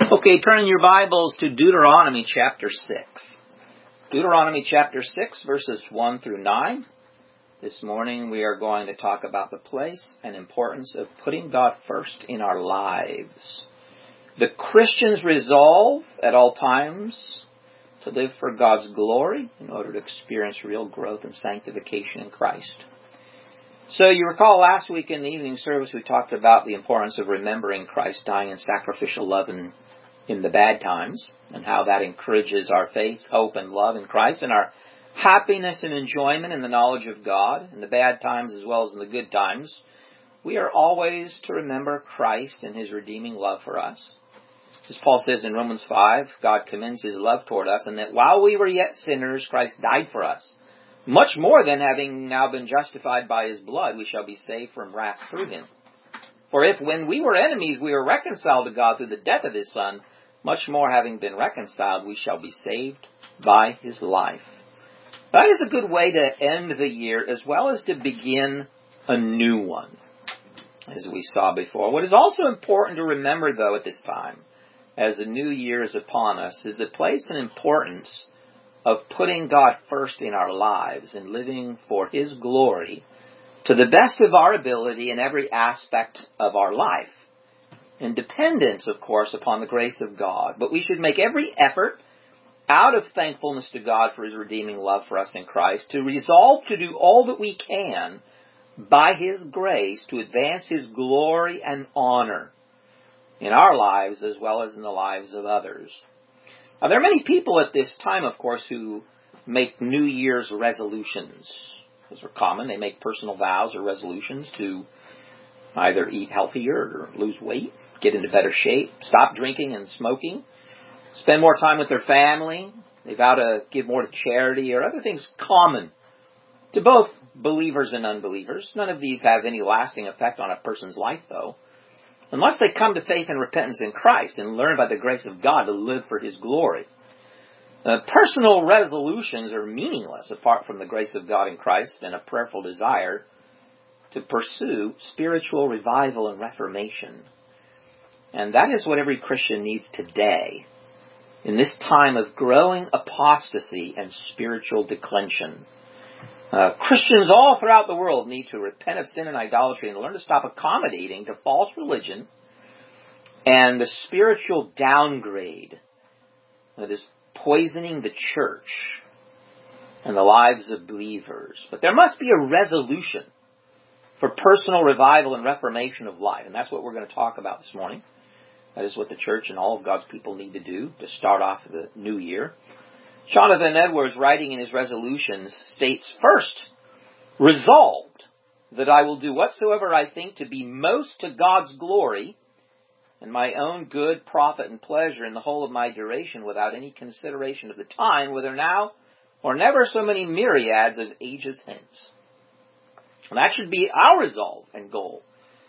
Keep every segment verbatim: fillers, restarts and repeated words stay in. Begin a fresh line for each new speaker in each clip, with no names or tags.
Okay, turning your Bibles to Deuteronomy chapter six. Deuteronomy chapter six, verses one through nine. This morning we are going to talk about the place and importance of putting God first in our lives. The Christian's resolve at all times to live for God's glory in order to experience real growth and sanctification in Christ. So you recall last week in the evening service we talked about the importance of remembering Christ dying in sacrificial love in, in the bad times, and how that encourages our faith, hope, and love in Christ, and our happiness and enjoyment in the knowledge of God in the bad times as well as in the good times. We are always to remember Christ and His redeeming love for us. As Paul says in Romans five, God commends His love toward us, and that while we were yet sinners, Christ died for us. Much more than having now been justified by His blood, we shall be saved from wrath through Him. For if when we were enemies we were reconciled to God through the death of His Son, much more having been reconciled we shall be saved by His life. That is a good way to end the year as well as to begin a new one, as we saw before. What is also important to remember, though, at this time, as the new year is upon us, is the place and importance of putting God first in our lives and living for His glory to the best of our ability in every aspect of our life. In dependence, of course, upon the grace of God. But we should make every effort out of thankfulness to God for His redeeming love for us in Christ to resolve to do all that we can by His grace to advance His glory and honor in our lives as well as in the lives of others. Now, there are many people at this time, of course, who make New Year's resolutions. Those are common. They make personal vows or resolutions to either eat healthier or lose weight, get into better shape, stop drinking and smoking, spend more time with their family. They vow to give more to charity or other things common to both believers and unbelievers. None of these have any lasting effect on a person's life, though, unless they come to faith and repentance in Christ and learn by the grace of God to live for His glory. Uh, personal resolutions are meaningless apart from the grace of God in Christ and a prayerful desire to pursue spiritual revival and reformation. And that is what every Christian needs today, in this time of growing apostasy and spiritual declension. Uh, Christians all throughout the world need to repent of sin and idolatry and learn to stop accommodating to false religion and the spiritual downgrade that is poisoning the church and the lives of believers. But there must be a resolution for personal revival and reformation of life, and that's what we're going to talk about this morning. That is what the church and all of God's people need to do to start off the new year. Jonathan Edwards, writing in his resolutions, states, first, resolved that I will do whatsoever I think to be most to God's glory and my own good, profit, and pleasure in the whole of my duration without any consideration of the time, whether now or never so many myriads of ages hence. And that should be our resolve and goal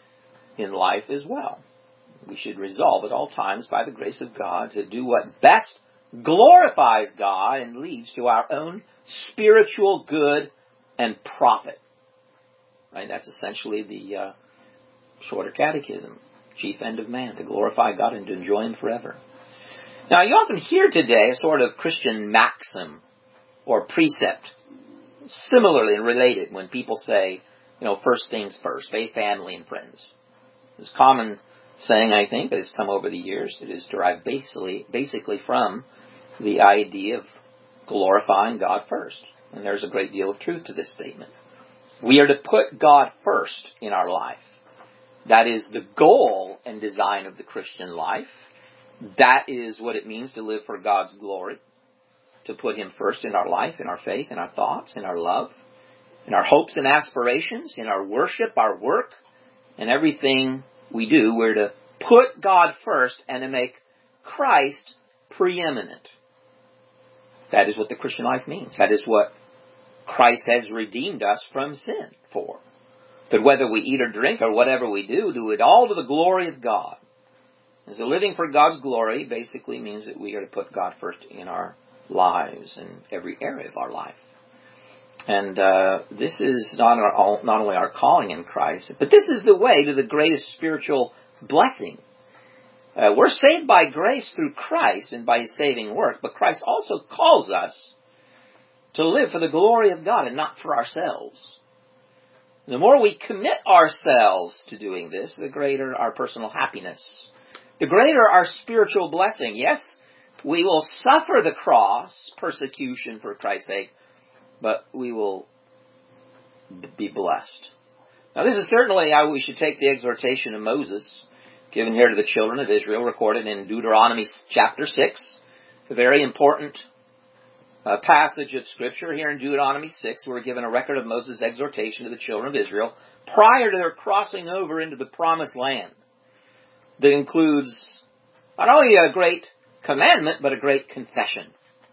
in life as well. We should resolve at all times by the grace of God to do what best glorifies God and leads to our own spiritual good and profit. Right? That's essentially the uh, shorter catechism. Chief end of man, to glorify God and to enjoy Him forever. Now, you often hear today a sort of Christian maxim or precept, similarly and related, when people say, you know, first things first, faith, family, and friends. This common saying, I think, that has come over the years. It is derived basically, basically from the idea of glorifying God first. And there's a great deal of truth to this statement. We are to put God first in our life. That is the goal and design of the Christian life. That is what it means to live for God's glory. To put Him first in our life, in our faith, in our thoughts, in our love, in our hopes and aspirations, in our worship, our work, and everything we do. We're to put God first and to make Christ preeminent. That is what the Christian life means. That is what Christ has redeemed us from sin for. That whether we eat or drink or whatever we do, do it all to the glory of God. And so living for God's glory basically means that we are to put God first in our lives, in every area of our life. And uh, this is not, our, not only our calling in Christ, but this is the way to the greatest spiritual blessing Uh, we're saved by grace through Christ and by His saving work, but Christ also calls us to live for the glory of God and not for ourselves. The more we commit ourselves to doing this, the greater our personal happiness, the greater our spiritual blessing. Yes, we will suffer the cross, persecution for Christ's sake, but we will be blessed. Now, this is certainly how we should take the exhortation of Moses, given here to the children of Israel, recorded in Deuteronomy chapter six, a very important uh, passage of Scripture. Here in Deuteronomy six, we're given a record of Moses' exhortation to the children of Israel prior to their crossing over into the promised land. That includes not only a great commandment, but a great confession.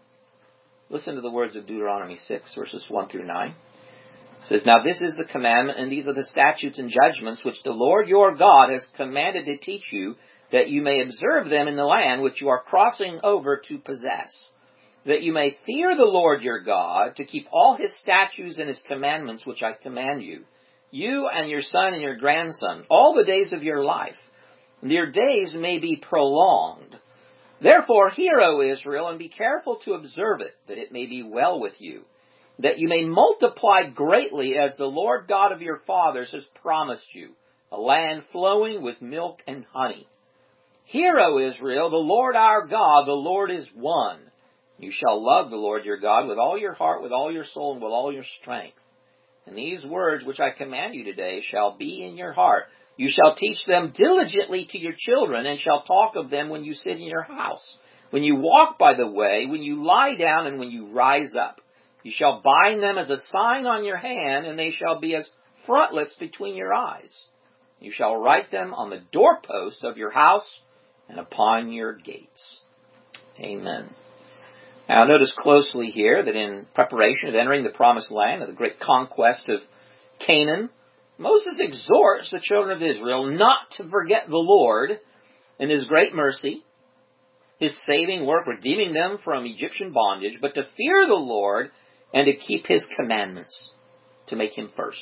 Listen to the words of Deuteronomy six, verses one through nine. It says, "Now this is the commandment, and these are the statutes and judgments which the Lord your God has commanded to teach you, that you may observe them in the land which you are crossing over to possess, that you may fear the Lord your God, to keep all His statutes and His commandments which I command you, you and your son and your grandson, all the days of your life, and your days may be prolonged. Therefore hear, O Israel, and be careful to observe it, that it may be well with you, that you may multiply greatly as the Lord God of your fathers has promised you, a land flowing with milk and honey. Hear, O Israel, the Lord our God, the Lord is one. You shall love the Lord your God with all your heart, with all your soul, and with all your strength. And these words which I command you today shall be in your heart. You shall teach them diligently to your children, and shall talk of them when you sit in your house, when you walk by the way, when you lie down, and when you rise up. You shall bind them as a sign on your hand, and they shall be as frontlets between your eyes. You shall write them on the doorposts of your house and upon your gates." Amen. Now notice closely here that in preparation of entering the promised land, of the great conquest of Canaan, Moses exhorts the children of Israel not to forget the Lord and His great mercy, His saving work, redeeming them from Egyptian bondage, but to fear the Lord and to keep His commandments, to make Him first.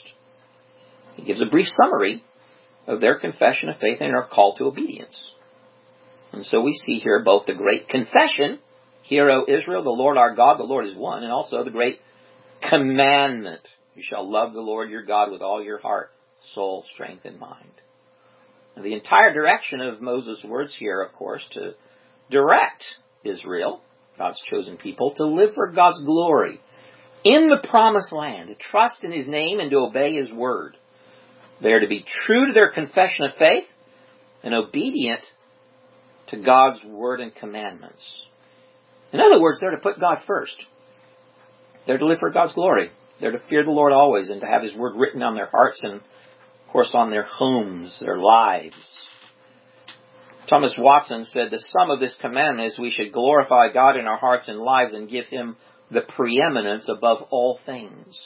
He gives a brief summary of their confession of faith and their call to obedience. And so we see here both the great confession, "Hear, O Israel, the Lord our God, the Lord is one," and also the great commandment, "You shall love the Lord your God with all your heart, soul, strength, and mind." And the entire direction of Moses' words here, of course, to direct Israel, God's chosen people, to live for God's glory in the promised land, to trust in His name and to obey His word. They are to be true to their confession of faith and obedient to God's word and commandments. In other words, they're to put God first. They're to live for God's glory. They're to fear the Lord always and to have His word written on their hearts and, of course, on their homes, their lives. Thomas Watson said, "The sum of this commandment is we should glorify God in our hearts and lives and give Him the preeminence above all things."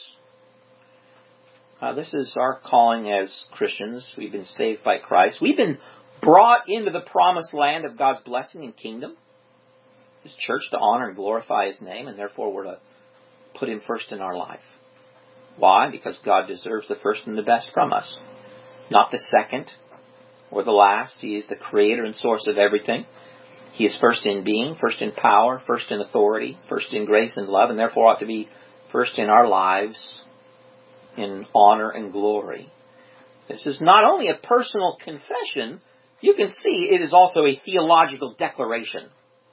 Uh, this is our calling as Christians. We've been saved by Christ. We've been brought into the promised land of God's blessing and kingdom, His church, to honor and glorify His name, and therefore we're to put Him first in our life. Why? Because God deserves the first and the best from us, not the second or the last. He is the creator and source of everything. He is first in being, first in power, first in authority, first in grace and love, and therefore ought to be first in our lives in honor and glory. This is not only a personal confession, you can see it is also a theological declaration.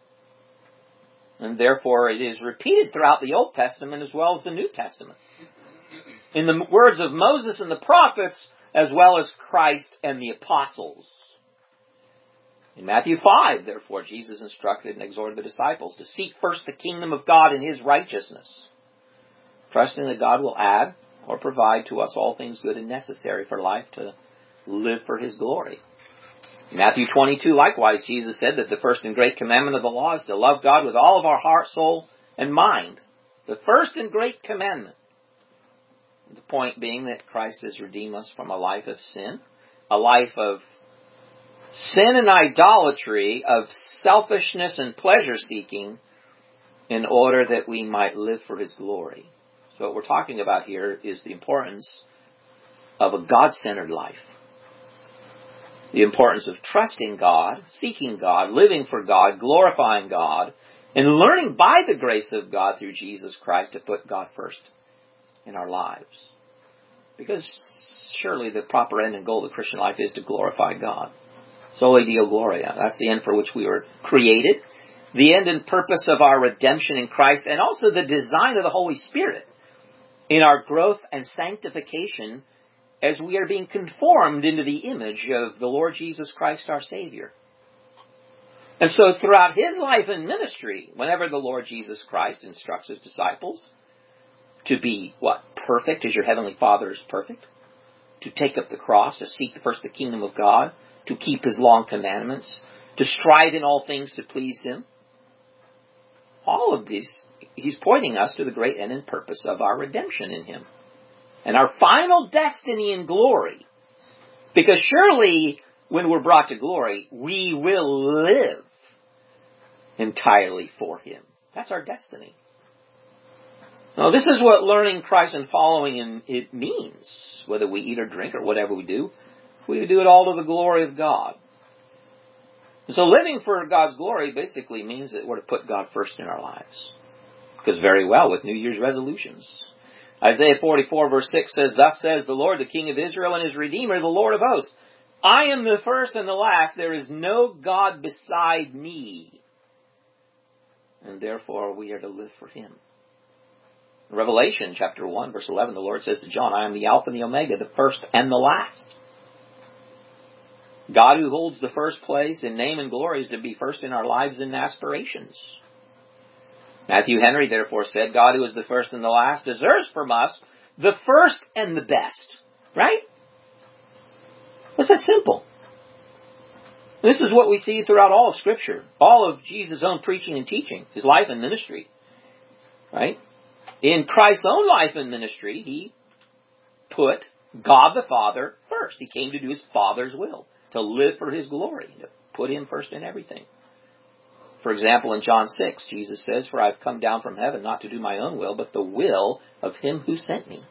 And therefore it is repeated throughout the Old Testament as well as the New Testament. In the words of Moses and the prophets, as well as Christ and the apostles. In Matthew five, therefore, Jesus instructed and exhorted the disciples to seek first the kingdom of God and His righteousness, trusting that God will add or provide to us all things good and necessary for life to live for His glory. In Matthew twenty-two, likewise, Jesus said that the first and great commandment of the law is to love God with all of our heart, soul, and mind. The first and great commandment. The point being that Christ has redeemed us from a life of sin, a life of sin and idolatry, of selfishness and pleasure-seeking, in order that we might live for His glory. So what we're talking about here is the importance of a God-centered life. the importance of trusting God, seeking God, living for God, glorifying God, and learning by the grace of God through Jesus Christ to put God first in our lives. Because surely the proper end and goal of the Christian life is to glorify God. Soli Deo Gloria. That's the end for which we were created. The end and purpose of our redemption in Christ, and also the design of the Holy Spirit in our growth and sanctification as we are being conformed into the image of the Lord Jesus Christ our Savior. And so throughout His life and ministry, whenever the Lord Jesus Christ instructs His disciples to be, what, perfect as your Heavenly Father is perfect, to take up the cross, to seek first the kingdom of God, to keep His long commandments, to strive in all things to please Him, all of these, He's pointing us to the great end and purpose of our redemption in Him. And our final destiny in glory. Because surely, when we're brought to glory, we will live entirely for Him. That's our destiny. Now, this is what learning Christ and following Him it means. Whether we eat or drink or whatever we do, we do it all to the glory of God. And so living for God's glory basically means that we're to put God first in our lives. Because very well with New Year's resolutions. Isaiah forty-four verse six says, Thus says the Lord, the King of Israel and His Redeemer, the Lord of hosts. I am the first and the last. There is no God beside me. And therefore we are to live for Him. In Revelation chapter one verse eleven, the Lord says to John, I am the Alpha and the Omega, the first and the last. God who holds the first place in name and glory is to be first in our lives and aspirations. Matthew Henry therefore said, God who is the first and the last deserves from us the first and the best. Right? It's that simple. This is what we see throughout all of Scripture. All of Jesus' own preaching and teaching. His life and ministry. Right? In Christ's own life and ministry, He put God the Father first. He came to do His Father's will. To live for His glory. To put Him first in everything. For example, in John six, Jesus says, For I have come down from heaven not to do my own will, but the will of Him who sent me.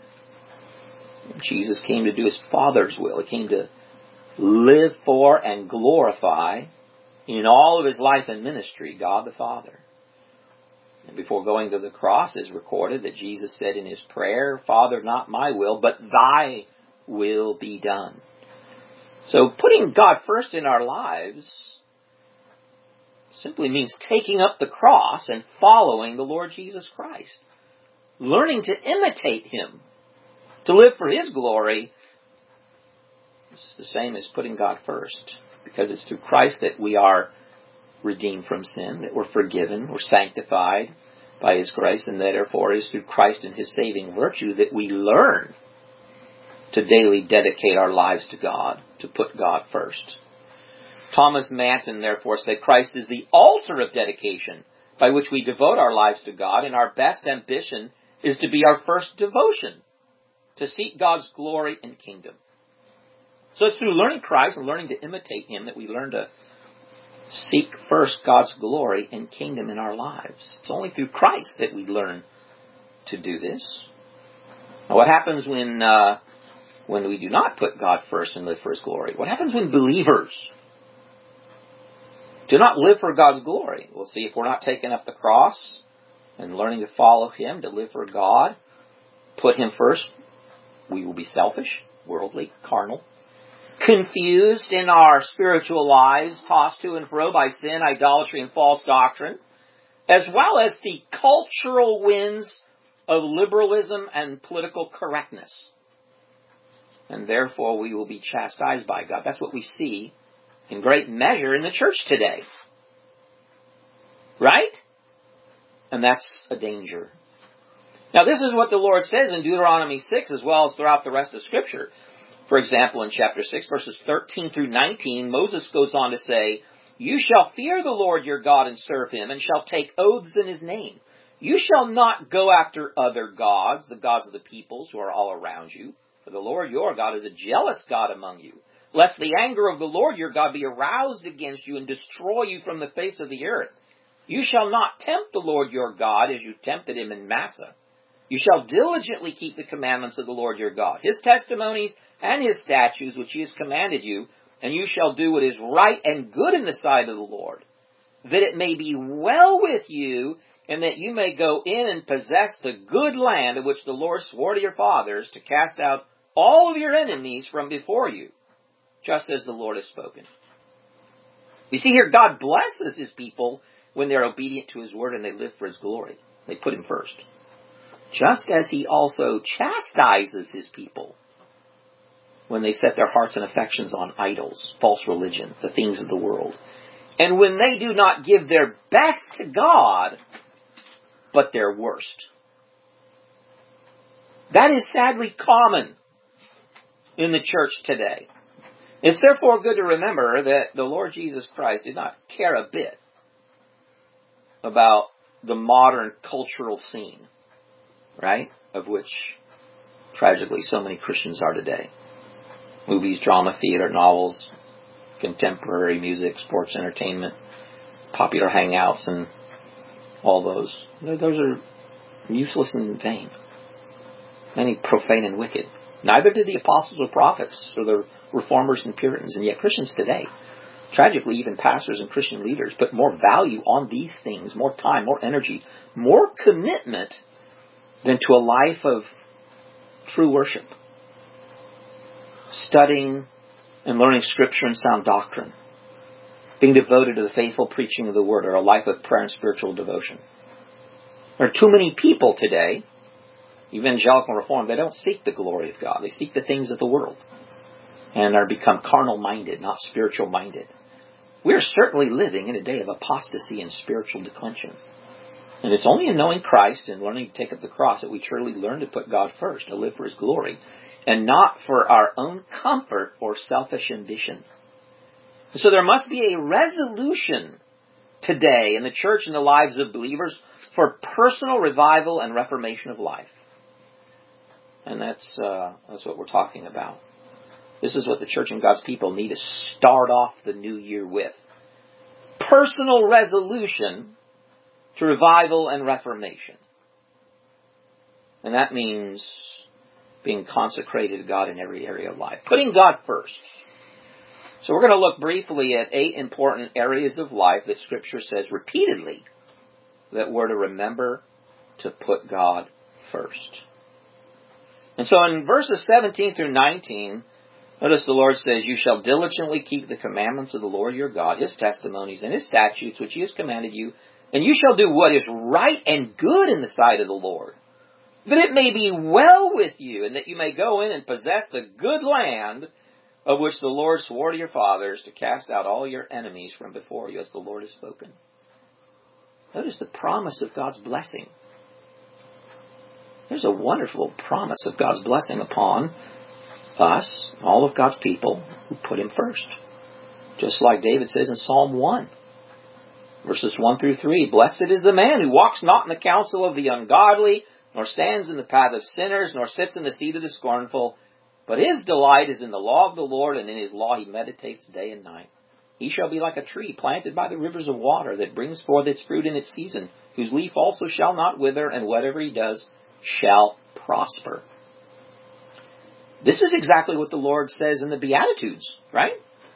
Jesus came to do His Father's will. He came to live for and glorify in all of His life and ministry, God the Father. And before going to the cross, it is recorded that Jesus said in His prayer, Father, not my will, but Thy will be done. So putting God first in our lives simply means taking up the cross and following the Lord Jesus Christ. Learning to imitate Him. To live for His glory is the same as putting God first. Because it's through Christ that we are redeemed from sin, that we're forgiven, we're sanctified by His grace, and therefore it is through Christ and His saving virtue that we learn to daily dedicate our lives to God, to put God first. Thomas Manton therefore said, Christ is the altar of dedication by which we devote our lives to God, and our best ambition is to be our first devotion, to seek God's glory and kingdom. So it's through learning Christ and learning to imitate Him that we learn to seek first God's glory and kingdom in our lives. It's only through Christ that we learn to do this. Now what happens when uh, when we do not put God first and live for His glory? What happens when believers do not live for God's glory? We'll see if we're not taking up the cross and learning to follow Him, to live for God, put Him first, we will be selfish, worldly, carnal, confused in our spiritual lives, tossed to and fro by sin, idolatry, and false doctrine, as well as the cultural winds of liberalism and political correctness. And therefore we will be chastised by God. That's what we see in great measure in the church today. Right? And that's a danger. Now this is what the Lord says in Deuteronomy six as well as throughout the rest of Scripture. For example, in chapter six, verses thirteen through nineteen, Moses goes on to say, You shall fear the Lord your God and serve Him, and shall take oaths in His name. You shall not go after other gods, the gods of the peoples who are all around you. For the Lord your God is a jealous God among you, lest the anger of the Lord your God be aroused against you and destroy you from the face of the earth. You shall not tempt the Lord your God as you tempted Him in Massah. You shall diligently keep the commandments of the Lord your God, His testimonies and His statutes which He has commanded you, and you shall do what is right and good in the sight of the Lord, that it may be well with you, and that you may go in and possess the good land of which the Lord swore to your fathers to cast out all of your enemies from before you, just as the Lord has spoken. You see here, God blesses his people when they're obedient to his word and they live for his glory. They put him first. Just as he also chastises his people when they set their hearts and affections on idols, false religion, the things of the world. And when they do not give their best to God, but their worst. That is sadly common in the church today. It's therefore good to remember that the Lord Jesus Christ did not care a bit about the modern cultural scene, right? Of which, tragically, so many Christians are today. Movies, drama, theater, novels, contemporary music, sports, entertainment, popular hangouts, and all those. Those are useless and vain. Many profane and wicked. Neither did the apostles or prophets or the reformers and Puritans. And yet Christians today, tragically even pastors and Christian leaders, put more value on these things, more time, more energy, more commitment than to a life of true worship. Studying and learning Scripture and sound doctrine. Being devoted to the faithful preaching of the Word, or a life of prayer and spiritual devotion. There are too many people today, evangelical and reformed, they don't seek the glory of God. They seek the things of the world. And are become carnal-minded, not spiritual-minded. We are certainly living in a day of apostasy and spiritual declension. And it's only in knowing Christ and learning to take up the cross that we truly learn to put God first, to live for his glory, and not for our own comfort or selfish ambition. So there must be a resolution today in the church and the lives of believers for personal revival and reformation of life. And that's uh, that's what we're talking about. This is what the church and God's people need to start off the new year with. Personal resolution to revival and reformation. And that means being consecrated to God in every area of life. Putting God first. So we're going to look briefly at eight important areas of life that Scripture says repeatedly that we're to remember to put God first. And so in verses seventeen through nineteen, notice the Lord says, you shall diligently keep the commandments of the Lord your God, his testimonies and his statutes which he has commanded you, and you shall do what is right and good in the sight of the Lord, that it may be well with you, and that you may go in and possess the good land of which the Lord swore to your fathers to cast out all your enemies from before you, as the Lord has spoken. Notice the promise of God's blessing. There's a wonderful promise of God's blessing upon us, all of God's people, who put him first. Just like David says in Psalm one, verses one through three, blessed is the man who walks not in the counsel of the ungodly, nor stands in the path of sinners, nor sits in the seat of the scornful, but his delight is in the law of the Lord, and in his law he meditates day and night. He shall be like a tree planted by the rivers of water, that brings forth its fruit in its season, whose leaf also shall not wither, and whatever he does shall prosper. This is exactly what the Lord says in the Beatitudes, right?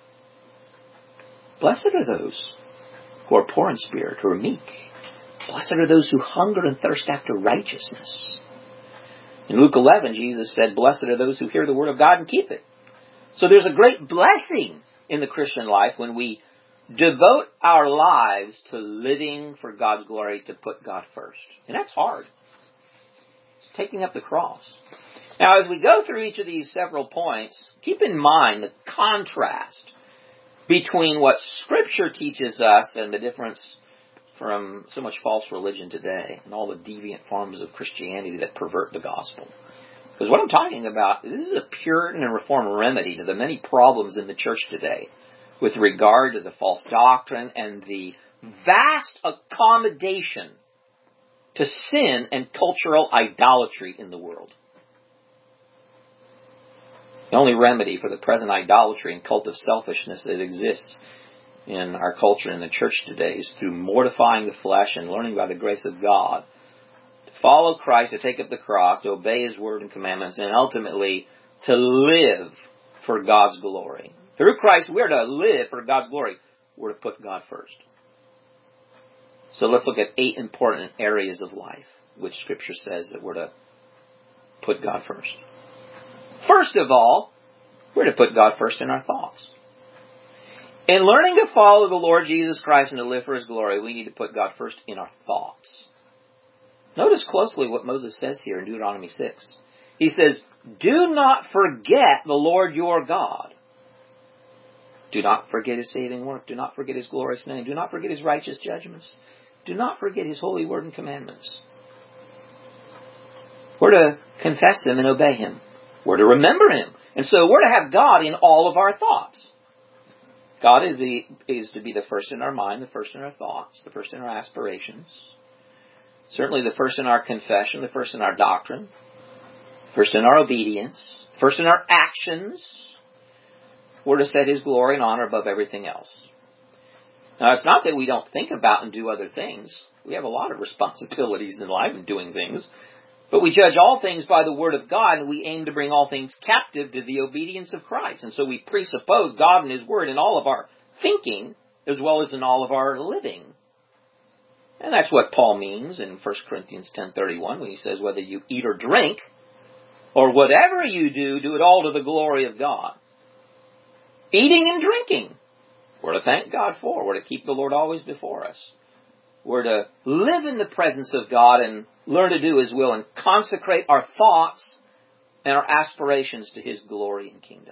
Blessed are those who are poor in spirit, who are meek. Blessed are those who hunger and thirst after righteousness. In Luke eleven, Jesus said, blessed are those who hear the word of God and keep it. So there's a great blessing in the Christian life when we devote our lives to living for God's glory, to put God first. And that's hard. It's taking up the cross. Now, as we go through each of these several points, keep in mind the contrast between what Scripture teaches us and the difference from so much false religion today and all the deviant forms of Christianity that pervert the gospel. Because what I'm talking about, this is a Puritan and Reformed remedy to the many problems in the church today with regard to the false doctrine and the vast accommodation to sin and cultural idolatry in the world. The only remedy for the present idolatry and cult of selfishness that exists in our culture and the church today is through mortifying the flesh and learning by the grace of God to follow Christ, to take up the cross, to obey his word and commandments, and ultimately to live for God's glory. Through Christ, we're to live for God's glory. We're to put God first. So let's look at eight important areas of life which Scripture says that we're to put God first. First of all, we're to put God first in our thoughts. In learning to follow the Lord Jesus Christ and to live for His glory, we need to put God first in our thoughts. Notice closely what Moses says here in Deuteronomy six. He says, do not forget the Lord your God. Do not forget His saving work. Do not forget His glorious name. Do not forget His righteous judgments. Do not forget His holy word and commandments. We're to confess Him and obey Him. We're to remember Him. And so we're to have God in all of our thoughts. God is, the, is to be the first in our mind, the first in our thoughts, the first in our aspirations. Certainly the first in our confession, the first in our doctrine, first in our obedience, first in our actions. We're to set His glory and honor above everything else. Now, it's not that we don't think about and do other things. We have a lot of responsibilities in life and doing things. But we judge all things by the Word of God, and we aim to bring all things captive to the obedience of Christ. And so we presuppose God and His Word in all of our thinking, as well as in all of our living. And that's what Paul means in First Corinthians ten thirty-one, when he says, whether you eat or drink, or whatever you do, do it all to the glory of God. Eating and drinking, we're to thank God for. We're to keep the Lord always before us. We're to live in the presence of God and learn to do His will and consecrate our thoughts and our aspirations to His glory and kingdom.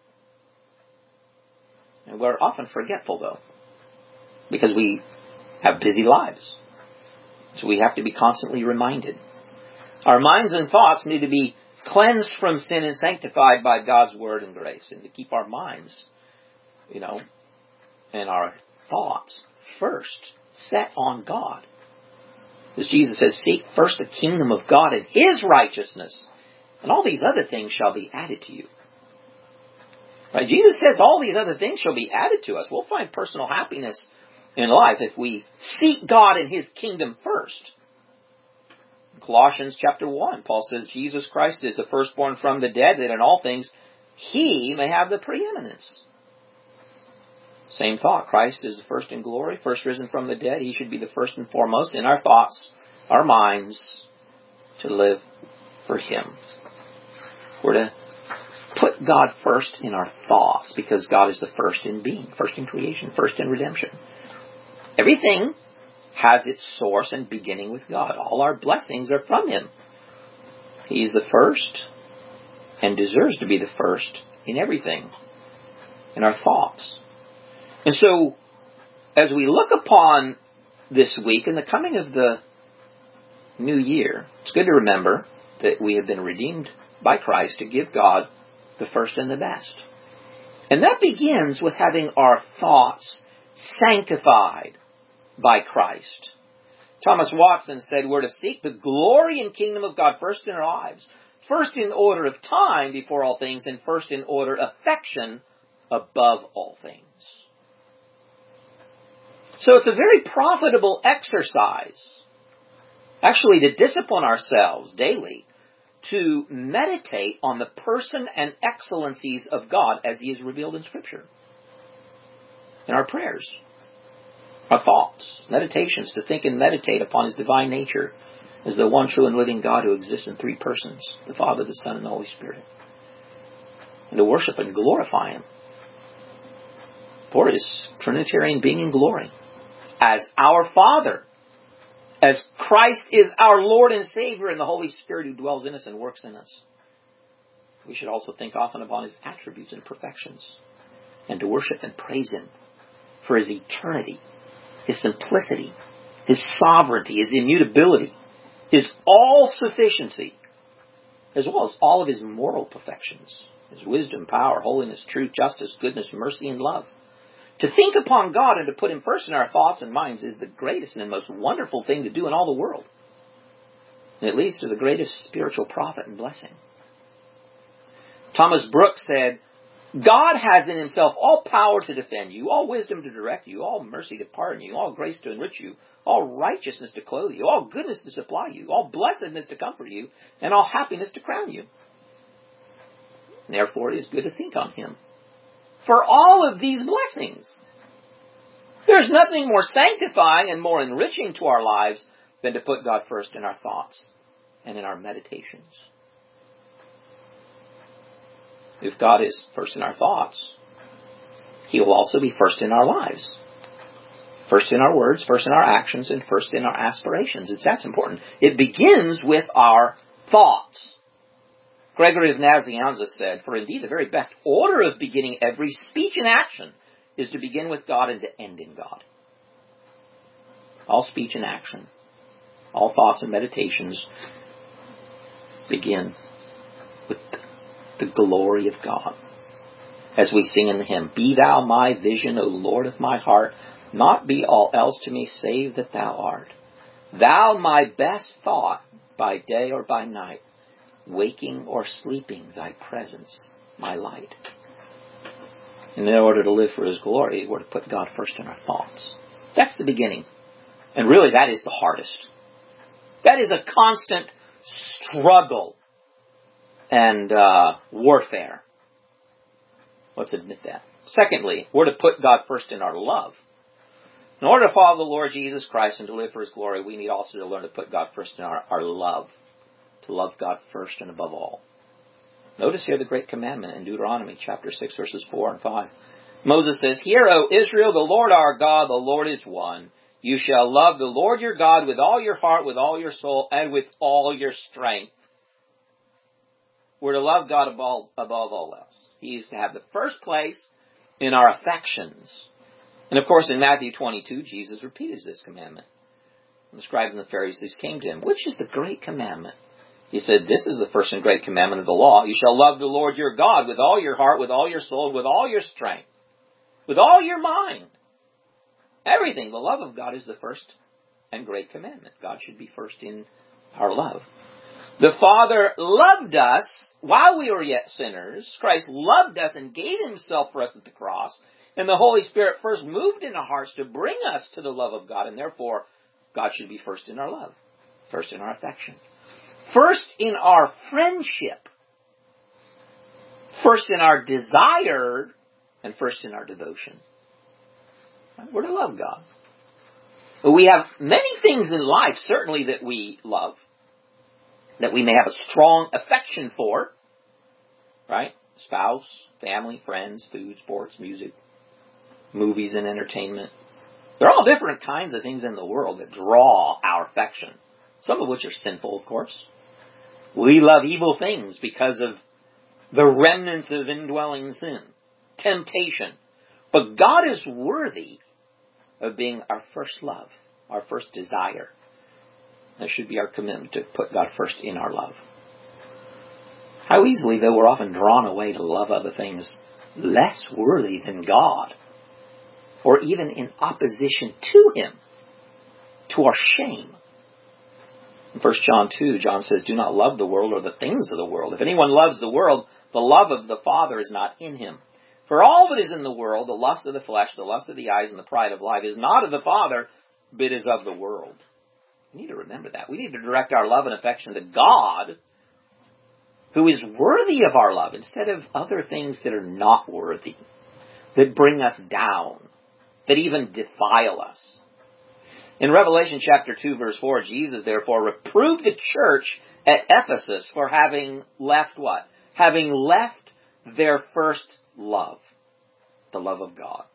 And we're often forgetful, though, because we have busy lives. So we have to be constantly reminded. Our minds and thoughts need to be cleansed from sin and sanctified by God's word and grace. And to keep our minds, you know, and our thoughts first set on God. As Jesus says, seek first the kingdom of God and His righteousness, and all these other things shall be added to you. Right? Jesus says all these other things shall be added to us. We'll find personal happiness in life if we seek God and His kingdom first. In Colossians chapter one, Paul says, Jesus Christ is the firstborn from the dead, that in all things He may have the preeminence. Same thought. Christ is the first in glory, first risen from the dead. He should be the first and foremost in our thoughts, our minds, to live for Him. We're to put God first in our thoughts because God is the first in being, first in creation, first in redemption. Everything has its source and beginning with God. All our blessings are from Him. He's the first and deserves to be the first in everything, in our thoughts. And so, as we look upon this week and the coming of the new year, it's good to remember that we have been redeemed by Christ to give God the first and the best. And that begins with having our thoughts sanctified by Christ. Thomas Watson said we're to seek the glory and kingdom of God first in our lives, first in order of time before all things, and first in order of affection above all things. So it's a very profitable exercise, actually, to discipline ourselves daily, to meditate on the person and excellencies of God as He is revealed in Scripture. In our prayers, our thoughts, meditations, to think and meditate upon His divine nature as the one true and living God who exists in three persons, the Father, the Son, and the Holy Spirit. And to worship and glorify Him for His Trinitarian being and glory. As our Father, as Christ is our Lord and Savior, and the Holy Spirit who dwells in us and works in us. We should also think often upon His attributes and perfections, and to worship and praise Him for His eternity, His simplicity, His sovereignty, His immutability, His all-sufficiency, as well as all of His moral perfections, His wisdom, power, holiness, truth, justice, goodness, mercy, and love. To think upon God and to put Him first in our thoughts and minds is the greatest and most wonderful thing to do in all the world. And it leads to the greatest spiritual profit and blessing. Thomas Brooks said, God has in Himself all power to defend you, all wisdom to direct you, all mercy to pardon you, all grace to enrich you, all righteousness to clothe you, all goodness to supply you, all blessedness to comfort you, and all happiness to crown you. Therefore, it is good to think on Him. for all of these blessings. There's nothing more sanctifying and more enriching to our lives than to put God first in our thoughts and in our meditations. If God is first in our thoughts, He will also be first in our lives. First in our words, first in our actions, and first in our aspirations. It's that's important. It begins with our thoughts. Gregory of Nazianzus said, "For indeed the very best order of beginning every speech and action is to begin with God and to end in God." All speech and action, all thoughts and meditations begin with the glory of God. As we sing in the hymn, "Be thou my vision, O Lord of my heart, not be all else to me save that thou art. Thou my best thought by day or by night, waking or sleeping, thy presence my light." And in order to live for His glory, we're to put God first in our thoughts. That's the beginning. And really that is the hardest. That is a constant struggle and uh, warfare. Let's admit that. Secondly, we're to put God first in our love. In order to follow the Lord Jesus Christ and to live for His glory, we need also to learn to put God first in our, our love. To love God first and above all. Notice here the great commandment in Deuteronomy chapter six, verses four and five. Moses says, "Hear, O Israel, the Lord our God, the Lord is one. You shall love the Lord your God with all your heart, with all your soul, and with all your strength." We're to love God above, above all else. He is to have the first place in our affections. And of course, in Matthew twenty-two, Jesus repeated this commandment. And the scribes and the Pharisees came to Him, "Which is the great commandment?" He said, "This is the first and great commandment of the law. You shall love the Lord your God with all your heart, with all your soul, with all your strength, with all your mind." Everything. The love of God is the first and great commandment. God should be first in our love. The Father loved us while we were yet sinners. Christ loved us and gave Himself for us at the cross. And the Holy Spirit first moved in our hearts to bring us to the love of God. And therefore, God should be first in our love. First in our affection. First in our friendship. First in our desire. And first in our devotion. We're to love God. We have many things in life, certainly, that we love. That we may have a strong affection for. Right? Spouse, family, friends, food, sports, music, movies and entertainment. They're all different kinds of things in the world that draw our affection. Some of which are sinful, of course. We love evil things because of the remnants of indwelling sin. Temptation. But God is worthy of being our first love, our first desire. That should be our commitment to put God first in our love. How easily, though, we're often drawn away to love other things less worthy than God, or even in opposition to Him, to our shame. In First John two, John says, "Do not love the world or the things of the world. If anyone loves the world, the love of the Father is not in him. For all that is in the world, the lust of the flesh, the lust of the eyes, and the pride of life, is not of the Father, but is of the world." We need to remember that. We need to direct our love and affection to God, who is worthy of our love, instead of other things that are not worthy, that bring us down, that even defile us. In Revelation chapter two, verse four, Jesus therefore reproved the church at Ephesus for having left what? Having left their first love, the love of God.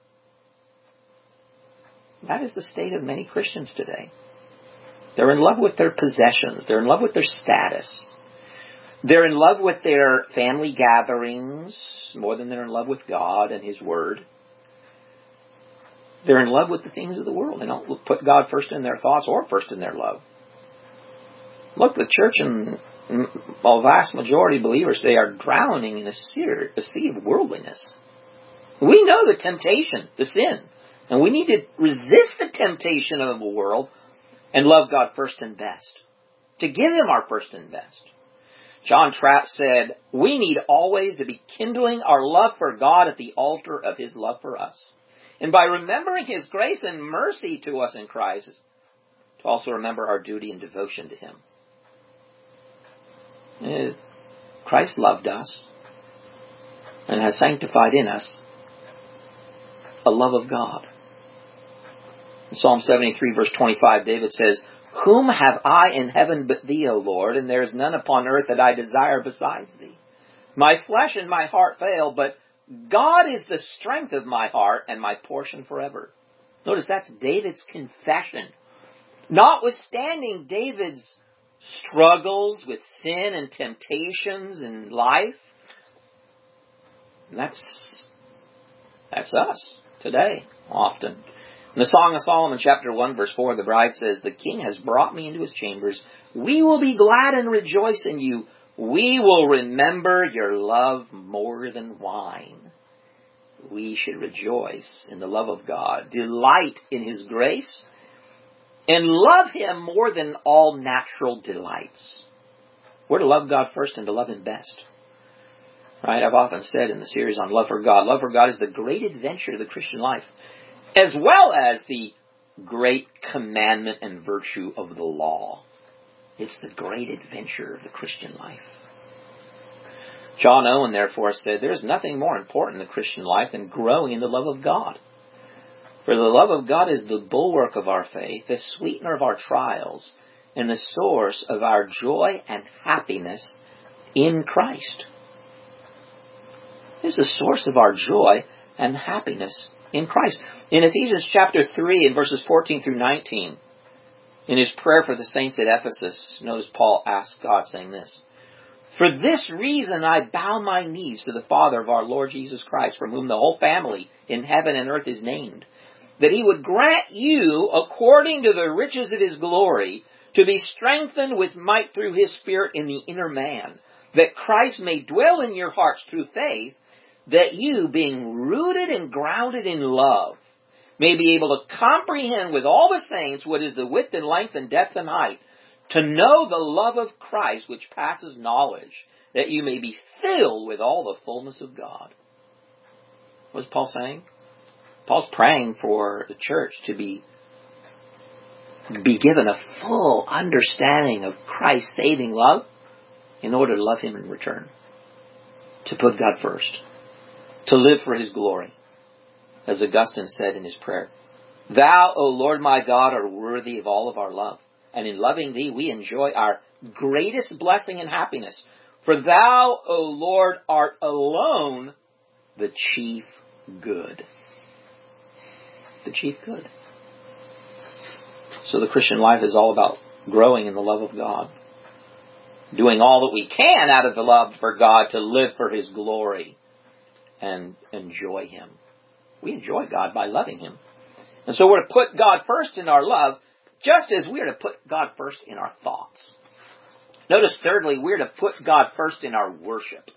That is the state of many Christians today. They're in love with their possessions. They're in love with their status. They're in love with their family gatherings more than they're in love with God and His Word. They're in love with the things of the world. They don't put God first in their thoughts or first in their love. Look, the church and a vast majority of believers today are drowning in a sea, a sea of worldliness. We know the temptation, the sin, and we need to resist the temptation of the world and love God first and best. To give Him our first and best. John Trapp said, "We need always to be kindling our love for God at the altar of His love for us. And by remembering His grace and mercy to us in Christ, to also remember our duty and devotion to Him." Christ loved us and has sanctified in us a love of God. In Psalm seventy-three, verse twenty-five, David says, "Whom have I in heaven but thee, O Lord? And there is none upon earth that I desire besides thee. My flesh and my heart fail, but God is the strength of my heart and my portion forever." Notice that's David's confession. Notwithstanding David's struggles with sin and temptations in life, and that's, that's us today, often. In the Song of Solomon, chapter one, verse four, the bride says, "The king has brought me into his chambers. We will be glad and rejoice in you. We will remember your love more than wine." We should rejoice in the love of God, delight in his grace, and love him more than all natural delights. We're to love God first and to love him best. Right? I've often said in the series on love for God, love for God is the great adventure of the Christian life, as well as the great commandment and virtue of the law. It's the great adventure of the Christian life. John Owen, therefore, said, "There is nothing more important in the Christian life than growing in the love of God. For the love of God is the bulwark of our faith, the sweetener of our trials, and the source of our joy and happiness in Christ." It's the source of our joy and happiness in Christ. In Ephesians chapter three, in verses fourteen through nineteen, in his prayer for the saints at Ephesus, notice Paul asks God, saying this, "For this reason I bow my knees to the Father of our Lord Jesus Christ, from whom the whole family in heaven and earth is named, that he would grant you, according to the riches of his glory, to be strengthened with might through his Spirit in the inner man, that Christ may dwell in your hearts through faith, that you, being rooted and grounded in love, may be able to comprehend with all the saints what is the width and length and depth and height, to know the love of Christ which passes knowledge, that you may be filled with all the fullness of God." What's Paul saying? Paul's praying for the church to be, be given a full understanding of Christ's saving love in order to love him in return. To put God first. To live for his glory. As Augustine said in his prayer, "Thou, O Lord my God, art worthy of all of our love. And in loving thee, we enjoy our greatest blessing and happiness. For thou, O Lord, art alone the chief good." The chief good. So the Christian life is all about growing in the love of God. Doing all that we can out of the love for God to live for his glory and enjoy him. We enjoy God by loving him. And so we're to put God first in our love, just as we are to put God first in our thoughts. Notice, thirdly, we're to put God first in our worship.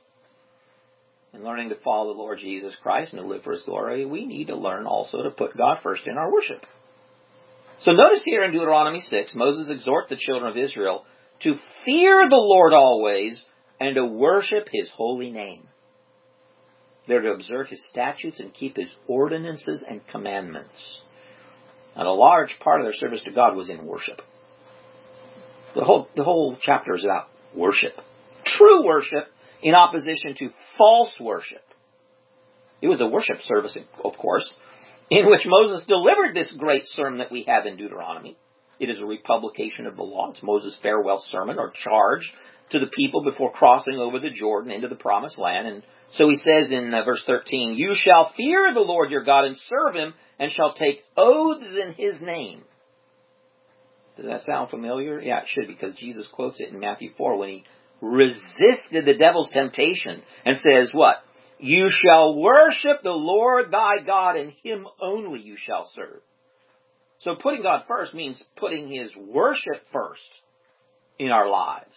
In learning to follow the Lord Jesus Christ and to live for his glory, we need to learn also to put God first in our worship. So notice here in Deuteronomy six, Moses exhorts the children of Israel to fear the Lord always and to worship his holy name. They're to observe his statutes and keep his ordinances and commandments. And a large part of their service to God was in worship. The whole, the whole chapter is about worship. True worship in opposition to false worship. It was a worship service, of course, in which Moses delivered this great sermon that we have in Deuteronomy. It is a republication of the law. It's Moses' farewell sermon or charge to the people before crossing over the Jordan into the promised land. And so he says in uh, verse thirteen, "You shall fear the Lord your God and serve him, and shall take oaths in his name." Does that sound familiar? Yeah, it should, because Jesus quotes it in Matthew four when he resisted the devil's temptation and says what? "You shall worship the Lord thy God, and him only you shall serve." So putting God first means putting his worship first in our lives.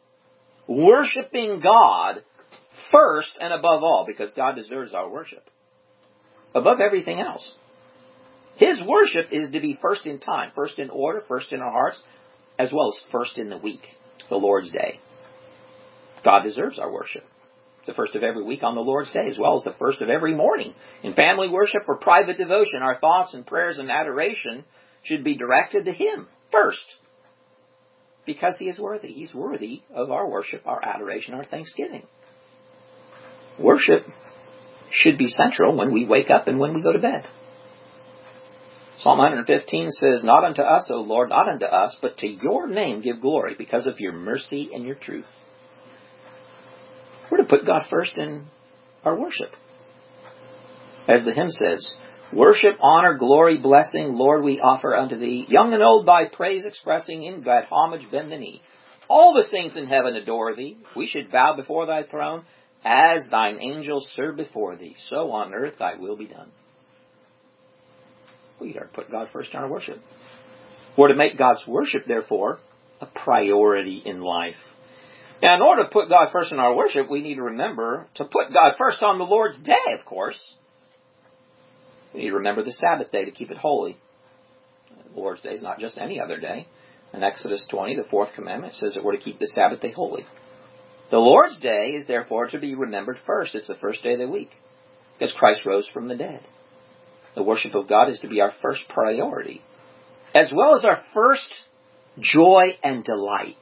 Worshiping God first and above all, because God deserves our worship. Above everything else. His worship is to be first in time, first in order, first in our hearts, as well as first in the week, the Lord's Day. God deserves our worship. The first of every week on the Lord's Day, as well as the first of every morning. In family worship or private devotion, our thoughts and prayers and adoration should be directed to him first. Because he is worthy. He's worthy of our worship, our adoration, our thanksgiving. Worship should be central when we wake up and when we go to bed. Psalm one fifteen says, "Not unto us, O Lord, not unto us, but to your name give glory because of your mercy and your truth." We're to put God first in our worship. As the hymn says, "Worship, honor, glory, blessing, Lord, we offer unto thee. Young and old thy praise expressing, in glad homage bend the knee. All the saints in heaven adore thee. We should bow before thy throne, as thine angels serve before thee. So on earth thy will be done." We are to put God first in our worship. We're to make God's worship, therefore, a priority in life. Now, in order to put God first in our worship, we need to remember to put God first on the Lord's day, of course. We need to remember the Sabbath day to keep it holy. The Lord's day is not just any other day. In Exodus twenty, the fourth commandment, says that we're to keep the Sabbath day holy. The Lord's day is therefore to be remembered first. It's the first day of the week, because Christ rose from the dead. The worship of God is to be our first priority, as well as our first joy and delight.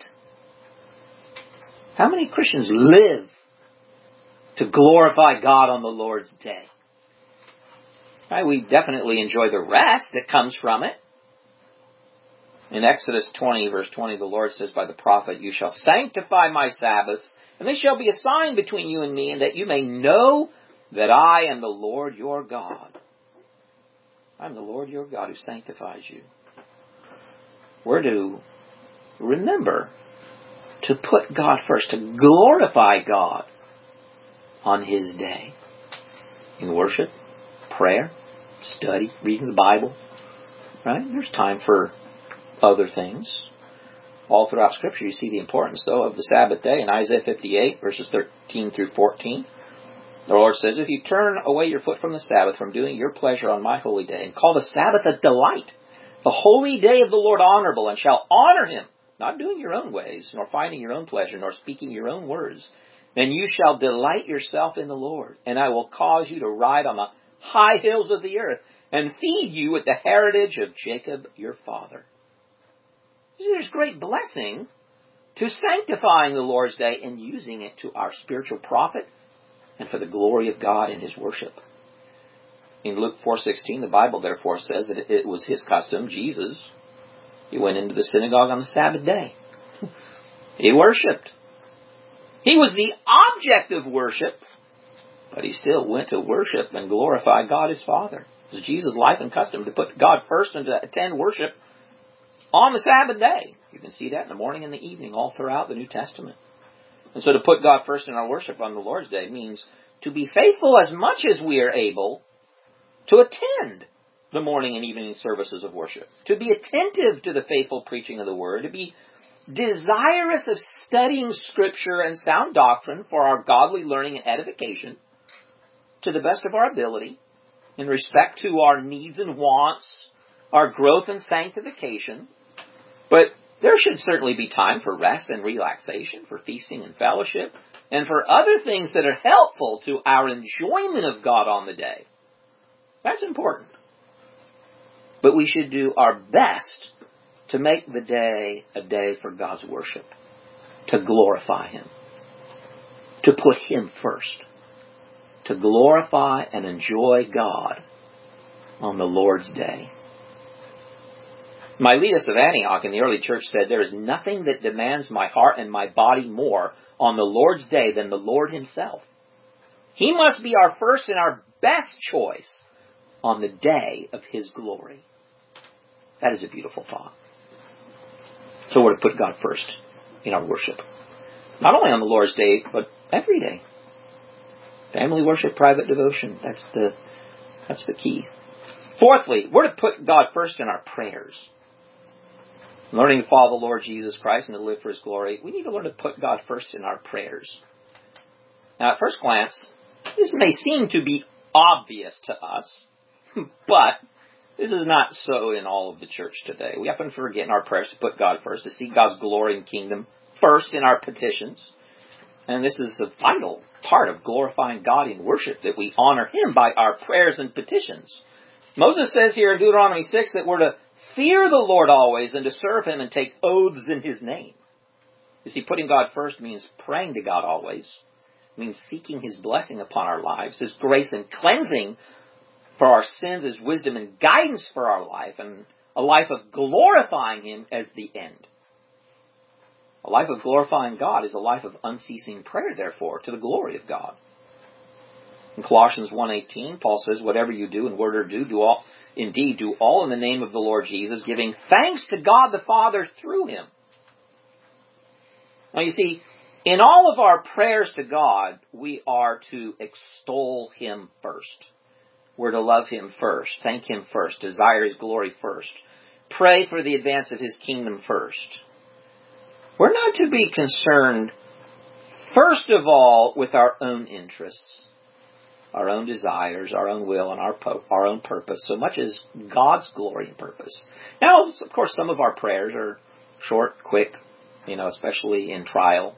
How many Christians live to glorify God on the Lord's day? Right, we definitely enjoy the rest that comes from it. In Exodus twenty, verse twenty, the Lord says by the prophet, "You shall sanctify my Sabbaths, and they shall be a sign between you and me, and that you may know that I am the Lord your God." I'm the Lord your God who sanctifies you. We're to remember to put God first, to glorify God on His day. In worship, prayer, study, reading the Bible. Right? There's time for other things. All throughout Scripture you see the importance, though, of the Sabbath day. In Isaiah fifty-eight, verses thirteen through fourteen, the Lord says, "If you turn away your foot from the Sabbath, from doing your pleasure on my holy day, and call the Sabbath a delight, the holy day of the Lord honorable, and shall honor Him, not doing your own ways, nor finding your own pleasure, nor speaking your own words, then you shall delight yourself in the Lord, and I will cause you to ride on the high hills of the earth, and feed you with the heritage of Jacob your father." There's great blessing to sanctifying the Lord's day and using it to our spiritual profit and for the glory of God in His worship. In Luke four sixteen, the Bible therefore says that it was His custom, Jesus, He went into the synagogue on the Sabbath day. He worshipped. He was the object of worship, but He still went to worship and glorify God His Father. It was Jesus' life and custom to put God first and to attend worship on the Sabbath day. You can see that in the morning and the evening all throughout the New Testament. And so to put God first in our worship on the Lord's day means to be faithful as much as we are able to attend the morning and evening services of worship, to be attentive to the faithful preaching of the Word, to be desirous of studying Scripture and sound doctrine for our godly learning and edification to the best of our ability, in respect to our needs and wants, our growth and sanctification. But there should certainly be time for rest and relaxation, for feasting and fellowship, and for other things that are helpful to our enjoyment of God on the day. That's important. But we should do our best to make the day a day for God's worship, to glorify Him, to put Him first, to glorify and enjoy God on the Lord's day. Miletus of Antioch in the early church said, "There is nothing that demands my heart and my body more on the Lord's day than the Lord Himself. He must be our first and our best choice on the day of His glory." That is a beautiful thought. So we're to put God first in our worship. Not only on the Lord's day, but every day. Family worship, private devotion. That's the, that's the key. Fourthly, we're to put God first in our prayers. Learning to follow the Lord Jesus Christ and to live for His glory, we need to learn to put God first in our prayers. Now, at first glance, this may seem to be obvious to us, but this is not so in all of the church today. We often forget in our prayers to put God first, to seek God's glory and kingdom first in our petitions. And this is a vital part of glorifying God in worship, that we honor Him by our prayers and petitions. Moses says here in Deuteronomy six that we're to fear the Lord always and to serve Him and take oaths in His name. You see, putting God first means praying to God always, It means seeking His blessing upon our lives, His grace and cleansing for our sins, His wisdom and guidance for our life, and a life of glorifying Him as the end. A life of glorifying God is a life of unceasing prayer, therefore, to the glory of God. In Colossians one eighteen, Paul says, whatever you do in word or deed, do all, indeed, do all in the name of the Lord Jesus, giving thanks to God the Father through Him. Now you see, in all of our prayers to God, we are to extol Him first. We're to love Him first, thank Him first, desire His glory first, pray for the advance of His kingdom first. We're not to be concerned, first of all, with our own interests, our own desires, our own will, and our po- our own purpose, so much as God's glory and purpose. Now, of course, some of our prayers are short, quick, you know, especially in trial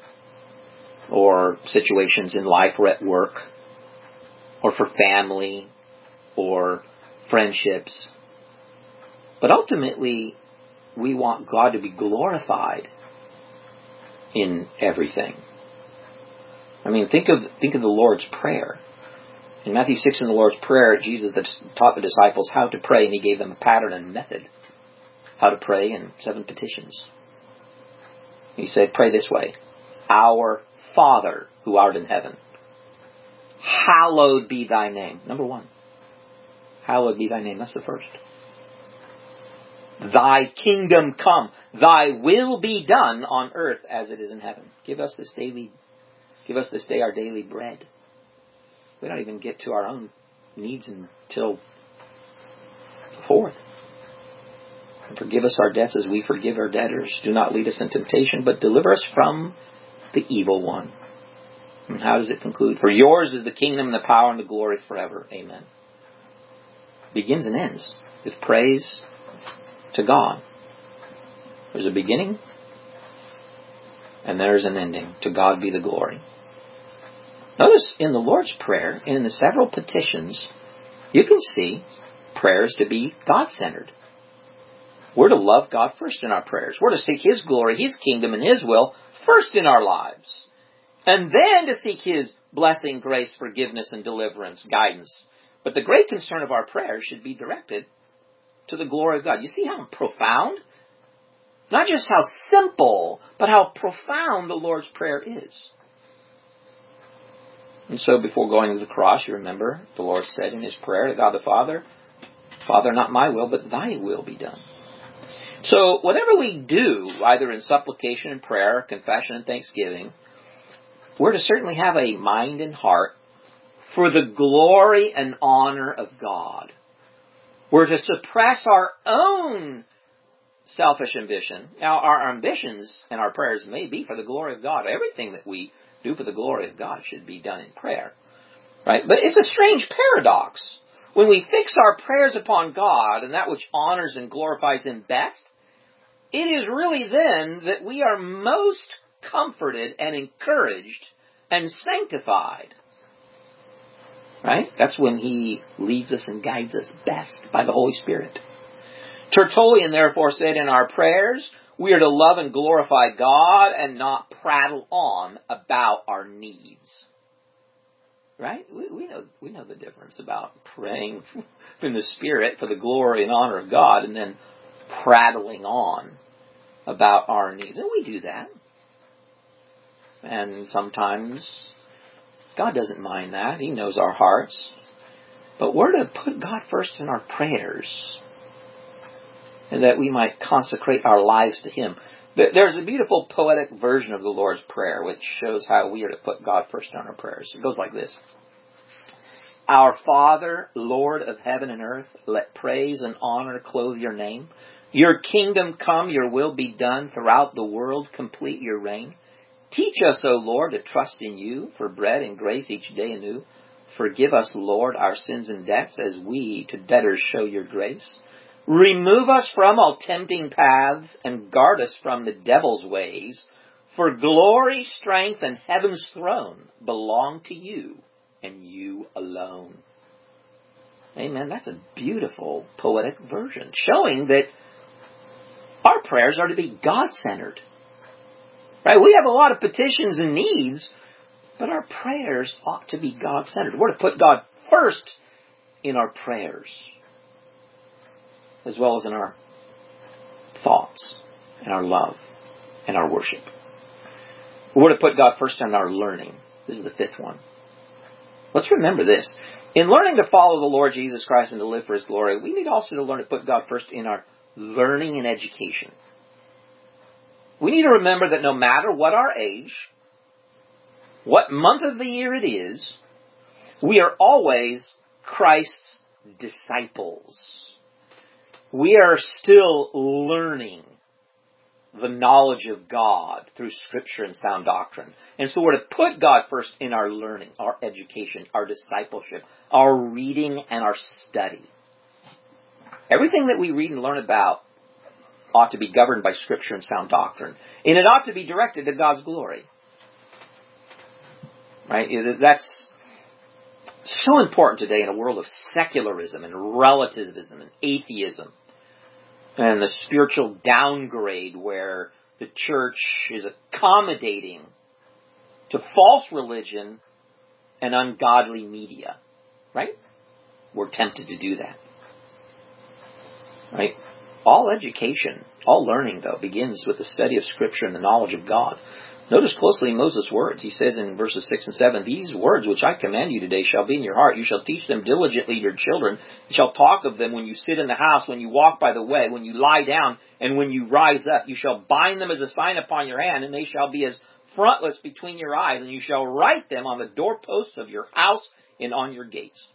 or situations in life or at work or for family or friendships. But ultimately, we want God to be glorified in everything. I mean, think of think of the Lord's Prayer. In Matthew six, in the Lord's Prayer, Jesus taught the disciples how to pray, and He gave them a pattern and method. How to pray in seven petitions. He said, pray this way. Our Father, who art in heaven, hallowed be thy name. Number one. Hallowed be thy name. That's the first. Thy kingdom come. Thy will be done on earth as it is in heaven. Give us this daily, give us this day our daily bread. We don't even get to our own needs until the fourth. And forgive us our debts as we forgive our debtors. Do not lead us in temptation, but deliver us from the evil one. And how does it conclude? For yours is the kingdom and the power and the glory forever. Amen. Begins and ends with praise to God. There's a beginning and there's an ending. To God be the glory. Notice in the Lord's Prayer, in the several petitions, you can see prayers to be God-centered. We're to love God first in our prayers. We're to seek His glory, His kingdom, and His will first in our lives. And then to seek His blessing, grace, forgiveness, and deliverance, guidance. But the great concern of our prayers should be directed to the glory of God. You see how profound? Not just how simple, but how profound the Lord's Prayer is. And so before going to the cross, you remember, the Lord said in His prayer to God the Father, Father, not my will, but thy will be done. So whatever we do, either in supplication and prayer, confession and thanksgiving, we're to certainly have a mind and heart for the glory and honor of God. We're to suppress our own selfish ambition. Now, our ambitions and our prayers may be for the glory of God. Everything that we do for the glory of God should be done in prayer. Right? But it's a strange paradox. When we fix our prayers upon God and that which honors and glorifies Him best, it is really then that we are most comforted and encouraged and sanctified. Right? That's when He leads us and guides us best by the Holy Spirit. Tertullian therefore said, in our prayers, we are to love and glorify God and not prattle on about our needs. Right? We, we know we know the difference about praying in the Spirit for the glory and honor of God and then prattling on about our needs. And we do that. And sometimes God doesn't mind that. He knows our hearts. But we're to put God first in our prayers, and that we might consecrate our lives to Him. There's a beautiful poetic version of the Lord's Prayer which shows how we are to put God first in our prayers. It goes like this. Our Father, Lord of heaven and earth, let praise and honor clothe your name. Your kingdom come, your will be done throughout the world, complete your reign. Teach us, O Lord, to trust in you for bread and grace each day anew. Forgive us, Lord, our sins and debts as we to debtors show your grace. Remove us from all tempting paths and guard us from the devil's ways. For glory, strength, and heaven's throne belong to you and you alone. Amen. That's a beautiful poetic version showing that our prayers are to be God-centered. Right? We have a lot of petitions and needs, But our prayers ought to be God-centered. We're to put God first in our prayers, as well as in our thoughts, and our love, and our worship. We're to put God first in our learning. This is the fifth one. Let's remember this. In learning to follow the Lord Jesus Christ and to live for His glory, we need also to learn to put God first in our learning and education. We need to remember that no matter what our age, what month of the year it is, we are always Christ's disciples. We are still learning the knowledge of God through Scripture and sound doctrine. And so we're to put God first in our learning, our education, our discipleship, our reading, and our study. Everything that we read and learn about ought to be governed by Scripture and sound doctrine. And it ought to be directed to God's glory. Right? That's so important today in a world of secularism and relativism and atheism and the spiritual downgrade where the church is accommodating to false religion and ungodly media. Right? We're tempted to do that. Right? All education, all learning, though, begins with the study of Scripture and the knowledge of God. Notice closely Moses' words. He says in verses six and seven, "These words which I command you today shall be in your heart. You shall teach them diligently to your children. You shall talk of them when you sit in the house, when you walk by the way, when you lie down, and when you rise up. You shall bind them as a sign upon your hand, and they shall be as frontlets between your eyes, and you shall write them on the doorposts of your house and on your gates."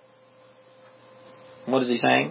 What is he saying?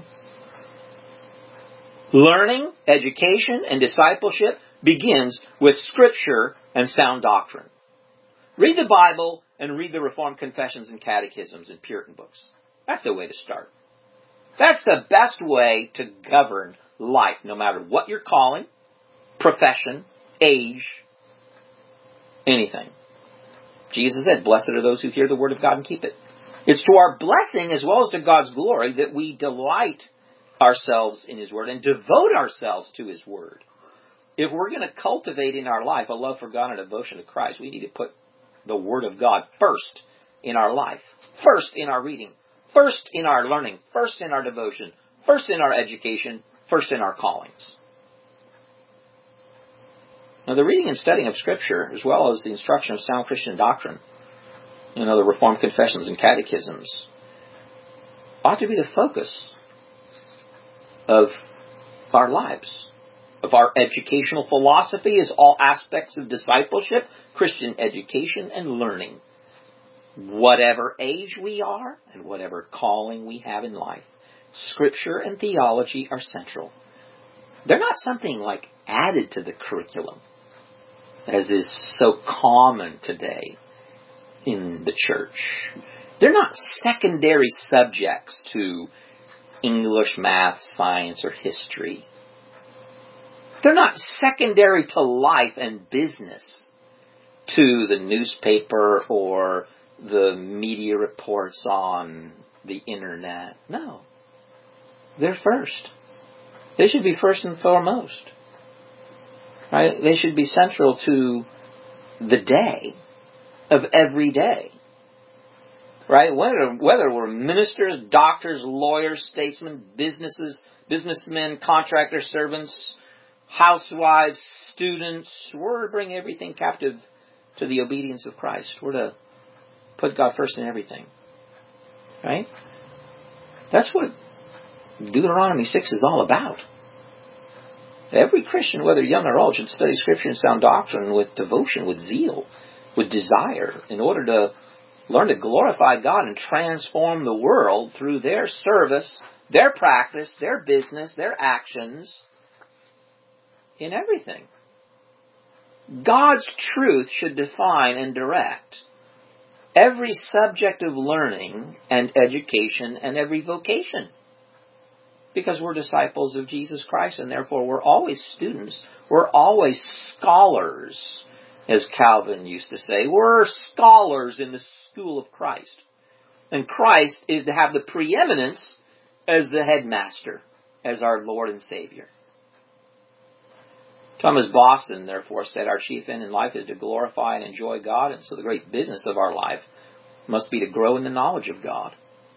Learning, education, and discipleship begins with Scripture and sound doctrine. Read the Bible and read the Reformed confessions and catechisms and Puritan books. That's the way to start. That's the best way to govern life, no matter what your calling, profession, age, anything. Jesus said, "Blessed are those who hear the word of God and keep it." It's to our blessing as well as to God's glory that we delight ourselves in His Word and devote ourselves to His Word. If we're going to cultivate in our life a love for God and a devotion to Christ, we need to put the Word of God first in our life, first in our reading, first in our learning, first in our devotion, first in our education, first in our callings. Now, the reading and studying of Scripture, as well as the instruction of sound Christian doctrine, you know, the Reformed confessions and catechisms, ought to be the focus of our lives, of our educational philosophy, is all aspects of discipleship, Christian education, and learning. Whatever age we are and whatever calling we have in life, Scripture and theology are central. They're not something like added to the curriculum, as is so common today in the church. They're not secondary subjects to English, math, science, or history. They're not secondary to life and business, to the newspaper or the media reports on the internet. No. They're first. They should be first and foremost. Right? They should be central to the day of every day. Right? Whether, whether we're ministers, doctors, lawyers, statesmen, businesses, businessmen, contractor servants, housewives, students, we're to bring everything captive to the obedience of Christ. We're to put God first in everything. Right? That's what Deuteronomy six is all about. Every Christian, whether young or old, should study Scripture and sound doctrine with devotion, with zeal, with desire, in order to learn to glorify God and transform the world through their service, their practice, their business, their actions, in everything. God's truth should define and direct every subject of learning and education and every vocation. Because we're disciples of Jesus Christ, and therefore we're always students. We're always scholars, as Calvin used to say. We're scholars in the school of Christ. And Christ is to have the preeminence as the headmaster, as our Lord and Savior. Thomas Boston, therefore, said, our chief end in life is to glorify and enjoy God, and so the great business of our life must be to grow in the knowledge of God.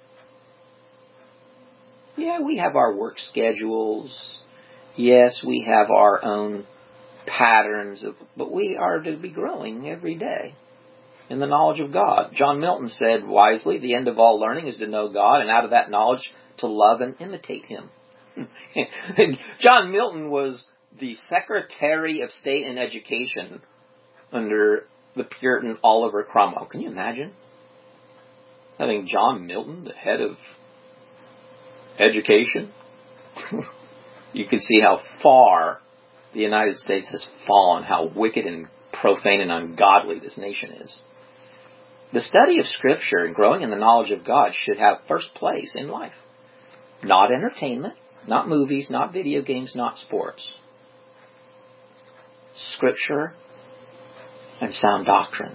Yeah, we have our work schedules. Yes, we have our own patterns, of, but we are to be growing every day in the knowledge of God. John Milton said wisely, the end of all learning is to know God, and out of that knowledge to love and imitate Him. John Milton was the Secretary of State in Education under the Puritan Oliver Cromwell. Can you imagine having John Milton, the head of education? You can see how far the United States has fallen, how wicked and profane and ungodly this nation is. The study of Scripture and growing in the knowledge of God should have first place in life. Not entertainment, not movies, not video games, not sports. Scripture and sound doctrine.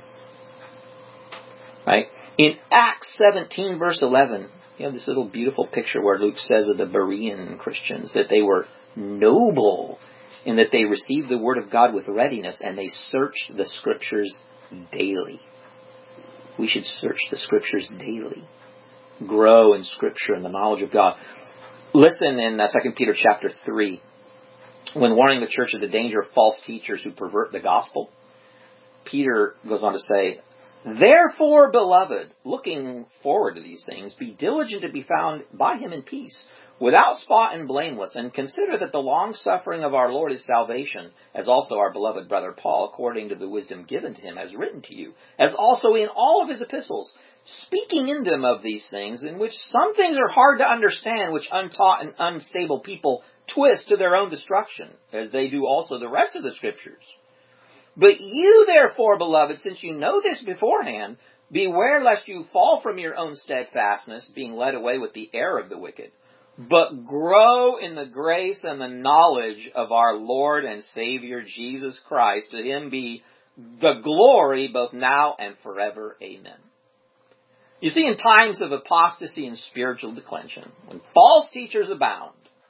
Right? In Acts seventeen, verse eleven, you have this little beautiful picture where Luke says of the Berean Christians that they were noble in that they received the Word of God with readiness and they searched the Scriptures daily. We should search the Scriptures daily. Grow in Scripture and the knowledge of God. Listen in uh, Second Peter chapter three, when warning the church of the danger of false teachers who pervert the gospel, Peter goes on to say, therefore, beloved, looking forward to these things, be diligent to be found by Him in peace, without spot and blameless, and consider that the long-suffering of our Lord is salvation, as also our beloved brother Paul, according to the wisdom given to him, has written to you, as also in all of his epistles, speaking in them of these things, in which some things are hard to understand, which untaught and unstable people twist to their own destruction, as they do also the rest of the Scriptures. But you, therefore, beloved, since you know this beforehand, beware lest you fall from your own steadfastness, being led away with the error of the wicked, but grow in the grace and the knowledge of our Lord and Savior Jesus Christ. To Him be the glory both now and forever. Amen. You see, in times of apostasy and spiritual declension, when false teachers abound,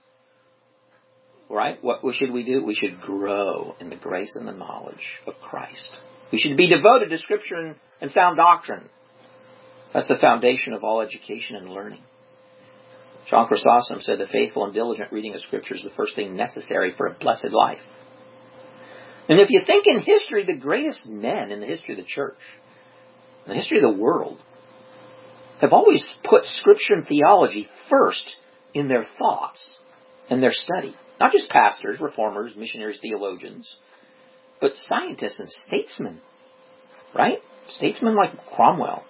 right, what should we do? We should grow in the grace and the knowledge of Christ. We should be devoted to Scripture and, and sound doctrine. That's the foundation of all education and learning. John Chrysostom said the faithful and diligent reading of Scripture is the first thing necessary for a blessed life. And if you think in history, the greatest men in the history of the church, in the history of the world, have always put Scripture and theology first in their thoughts and their study. Not just pastors, reformers, missionaries, theologians, but scientists and statesmen, right? Statesmen like Cromwell,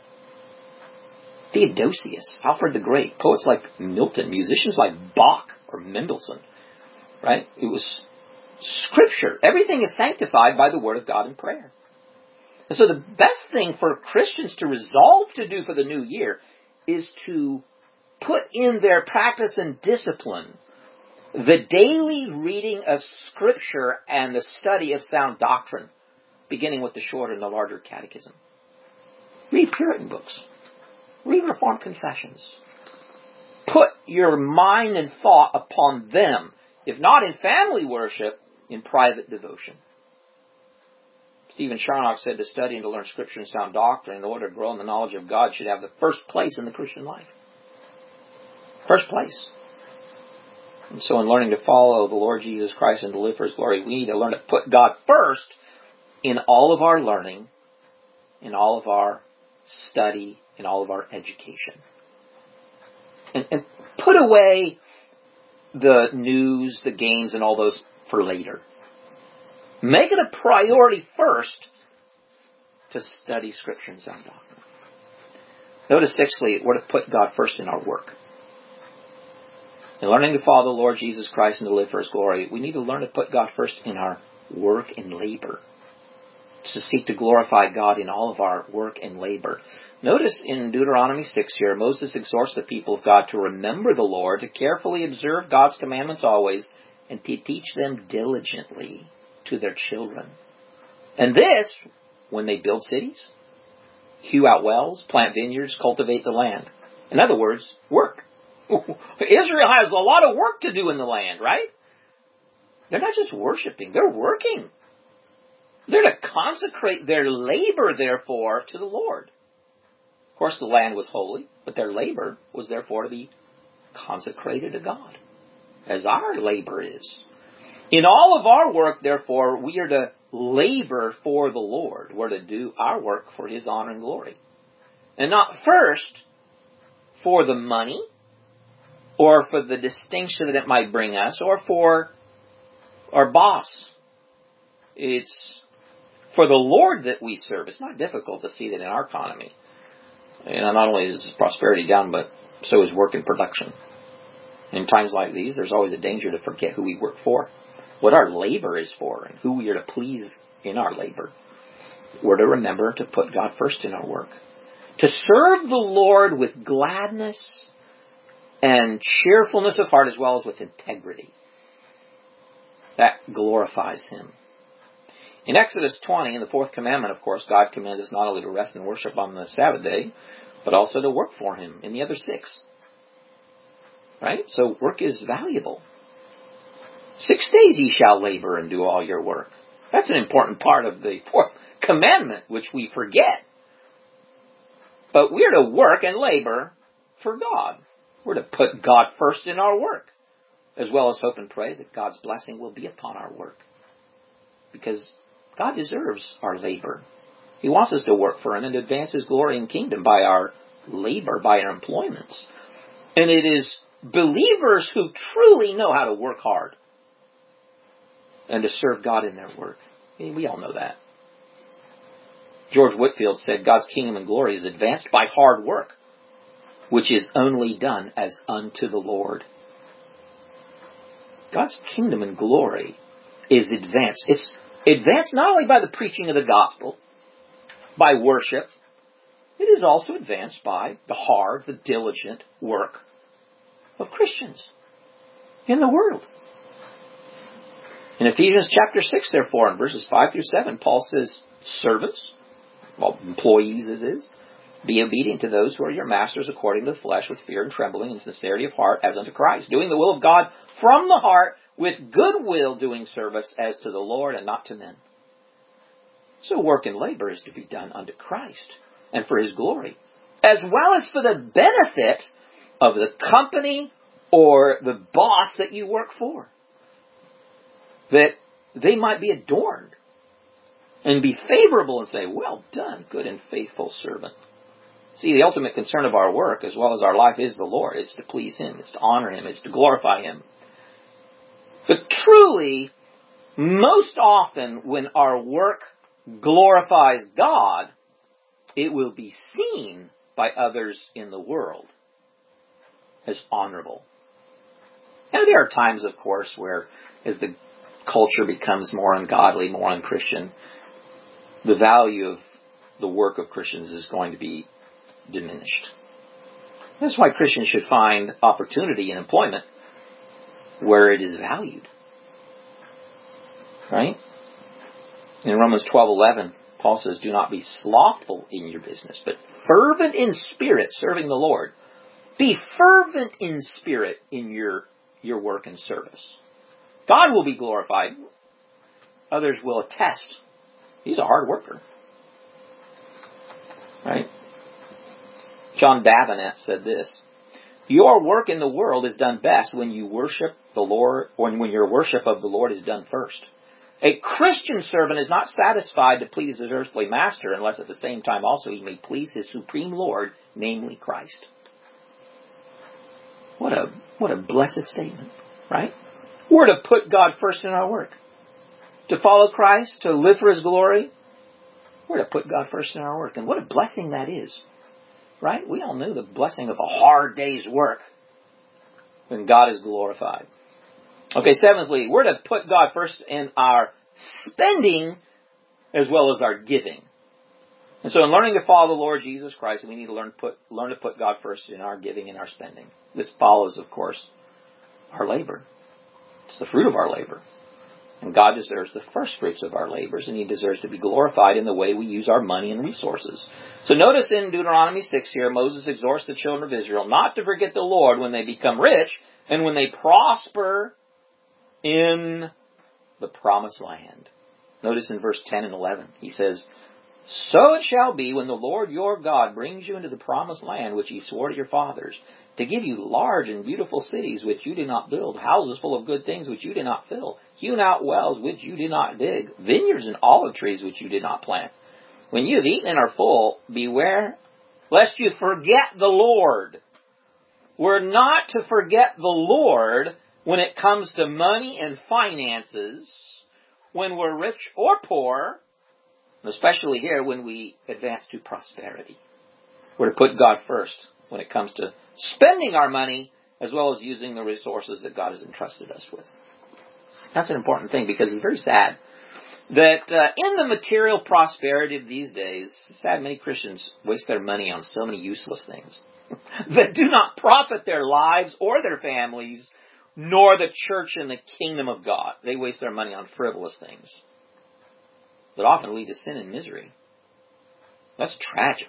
Theodosius, Alfred the Great, poets like Milton, musicians like Bach or Mendelssohn, right? It was Scripture. Everything is sanctified by the Word of God in prayer. And so the best thing for Christians to resolve to do for the new year is to put in their practice and discipline the daily reading of Scripture and the study of sound doctrine, beginning with the shorter and the larger catechism. Read Puritan books. Read Reformed confessions. Put your mind and thought upon them, if not in family worship, in private devotion. Stephen Charnock said to study and to learn Scripture and sound doctrine in order to grow in the knowledge of God should have the first place in the Christian life. First place. And so in learning to follow the Lord Jesus Christ and to live for His glory, we need to learn to put God first in all of our learning, in all of our study, in all of our education. And, and put away the news, the games, and all those for later. Make it a priority first to study Scripture and sound doctrine. Notice sixthly, we're to put God first in our work. In learning to follow the Lord Jesus Christ and to live for His glory, we need to learn to put God first in our work and labor. To seek to glorify God in all of our work and labor. Notice in Deuteronomy six here, Moses exhorts the people of God to remember the Lord, to carefully observe God's commandments always, and to teach them diligently to their children. And this, when they build cities, hew out wells, plant vineyards, cultivate the land. In other words, work. Israel has a lot of work to do in the land, right? They're not just worshiping, they're working. They're to consecrate their labor, therefore, to the Lord. Of course, the land was holy, but their labor was therefore to be consecrated to God, as our labor is. In all of our work, therefore, we are to labor for the Lord. We're to do our work for His honor and glory. And not first for the money, or for the distinction that it might bring us, or for our boss. It's for the Lord that we serve. It's not difficult to see that in our economy. And not only is prosperity down, but so is work and production. In times like these, there's always a danger to forget who we work for, what our labor is for, and who we are to please in our labor. We're to remember to put God first in our work. To serve the Lord with gladness and cheerfulness of heart, as well as with integrity. That glorifies Him. In Exodus twenty, in the fourth commandment, of course, God commands us not only to rest and worship on the Sabbath day, but also to work for Him in the other six. Right? So work is valuable. Six days ye shall labor and do all your work. That's an important part of the fourth commandment, which we forget. But we're to work and labor for God. We're to put God first in our work, as well as hope and pray that God's blessing will be upon our work. Because God deserves our labor. He wants us to work for Him and advance His glory and kingdom by our labor, by our employments. And it is believers who truly know how to work hard and to serve God in their work. I mean, we all know that. George Whitefield said, God's kingdom and glory is advanced by hard work, which is only done as unto the Lord. God's kingdom and glory is advanced. It's advanced not only by the preaching of the gospel, by worship, it is also advanced by the hard, the diligent work of Christians in the world. In Ephesians chapter six, therefore, in verses five through seven, Paul says, servants, well, employees as is, be obedient to those who are your masters according to the flesh, with fear and trembling and sincerity of heart as unto Christ, doing the will of God from the heart, with good will doing service as to the Lord and not to men. So work and labor is to be done unto Christ and for His glory, as well as for the benefit of the company or the boss that you work for, that they might be adorned and be favorable and say, well done, good and faithful servant. See, the ultimate concern of our work, as well as our life, is the Lord. It's to please Him. It's to honor Him. It's to glorify Him. But truly, most often when our work glorifies God, it will be seen by others in the world as honorable. Now, there are times, of course, where as the culture becomes more ungodly, more unchristian, the value of the work of Christians is going to be diminished. That's why Christians should find opportunity in employment where it is valued. Right? In Romans twelve eleven, Paul says, do not be slothful in your business, but fervent in spirit, serving the Lord. Be fervent in spirit in your, your work and service. God will be glorified. Others will attest. He's a hard worker. Right? John Davenant said this, your work in the world is done best when you worship the Lord, or when your worship of the Lord is done first. A Christian servant is not satisfied to please his earthly master unless at the same time also he may please his supreme Lord, namely Christ. What a, what a blessed statement, right? We're to put God first in our work. To follow Christ, to live for His glory, we're to put God first in our work. And what a blessing that is. Right? We all knew the blessing of a hard day's work when God is glorified. Okay, seventhly, we're to put God first in our spending as well as our giving. And so in learning to follow the Lord Jesus Christ, we need to learn, put, learn to put God first in our giving and our spending. This follows, of course, our labor. It's the fruit of our labor. And God deserves the first fruits of our labors, and He deserves to be glorified in the way we use our money and resources. So notice in Deuteronomy six here, Moses exhorts the children of Israel not to forget the Lord when they become rich and when they prosper in the promised land. Notice in verse ten and eleven, he says, "So it shall be when the Lord your God brings you into the promised land which he swore to your fathers, to give you large and beautiful cities which you did not build, houses full of good things which you did not fill, hewn out wells which you did not dig, vineyards and olive trees which you did not plant. When you have eaten and are full, beware lest you forget the Lord." We're not to forget the Lord when it comes to money and finances, when we're rich or poor, especially here when we advance to prosperity. We're to put God first when it comes to spending our money as well as using the resources that God has entrusted us with. That's an important thing because it's very sad that uh, in the material prosperity of these days, it's sad many Christians waste their money on so many useless things that do not profit their lives or their families, nor the church and the kingdom of God. They waste their money on frivolous things that often lead to sin and misery. That's tragic.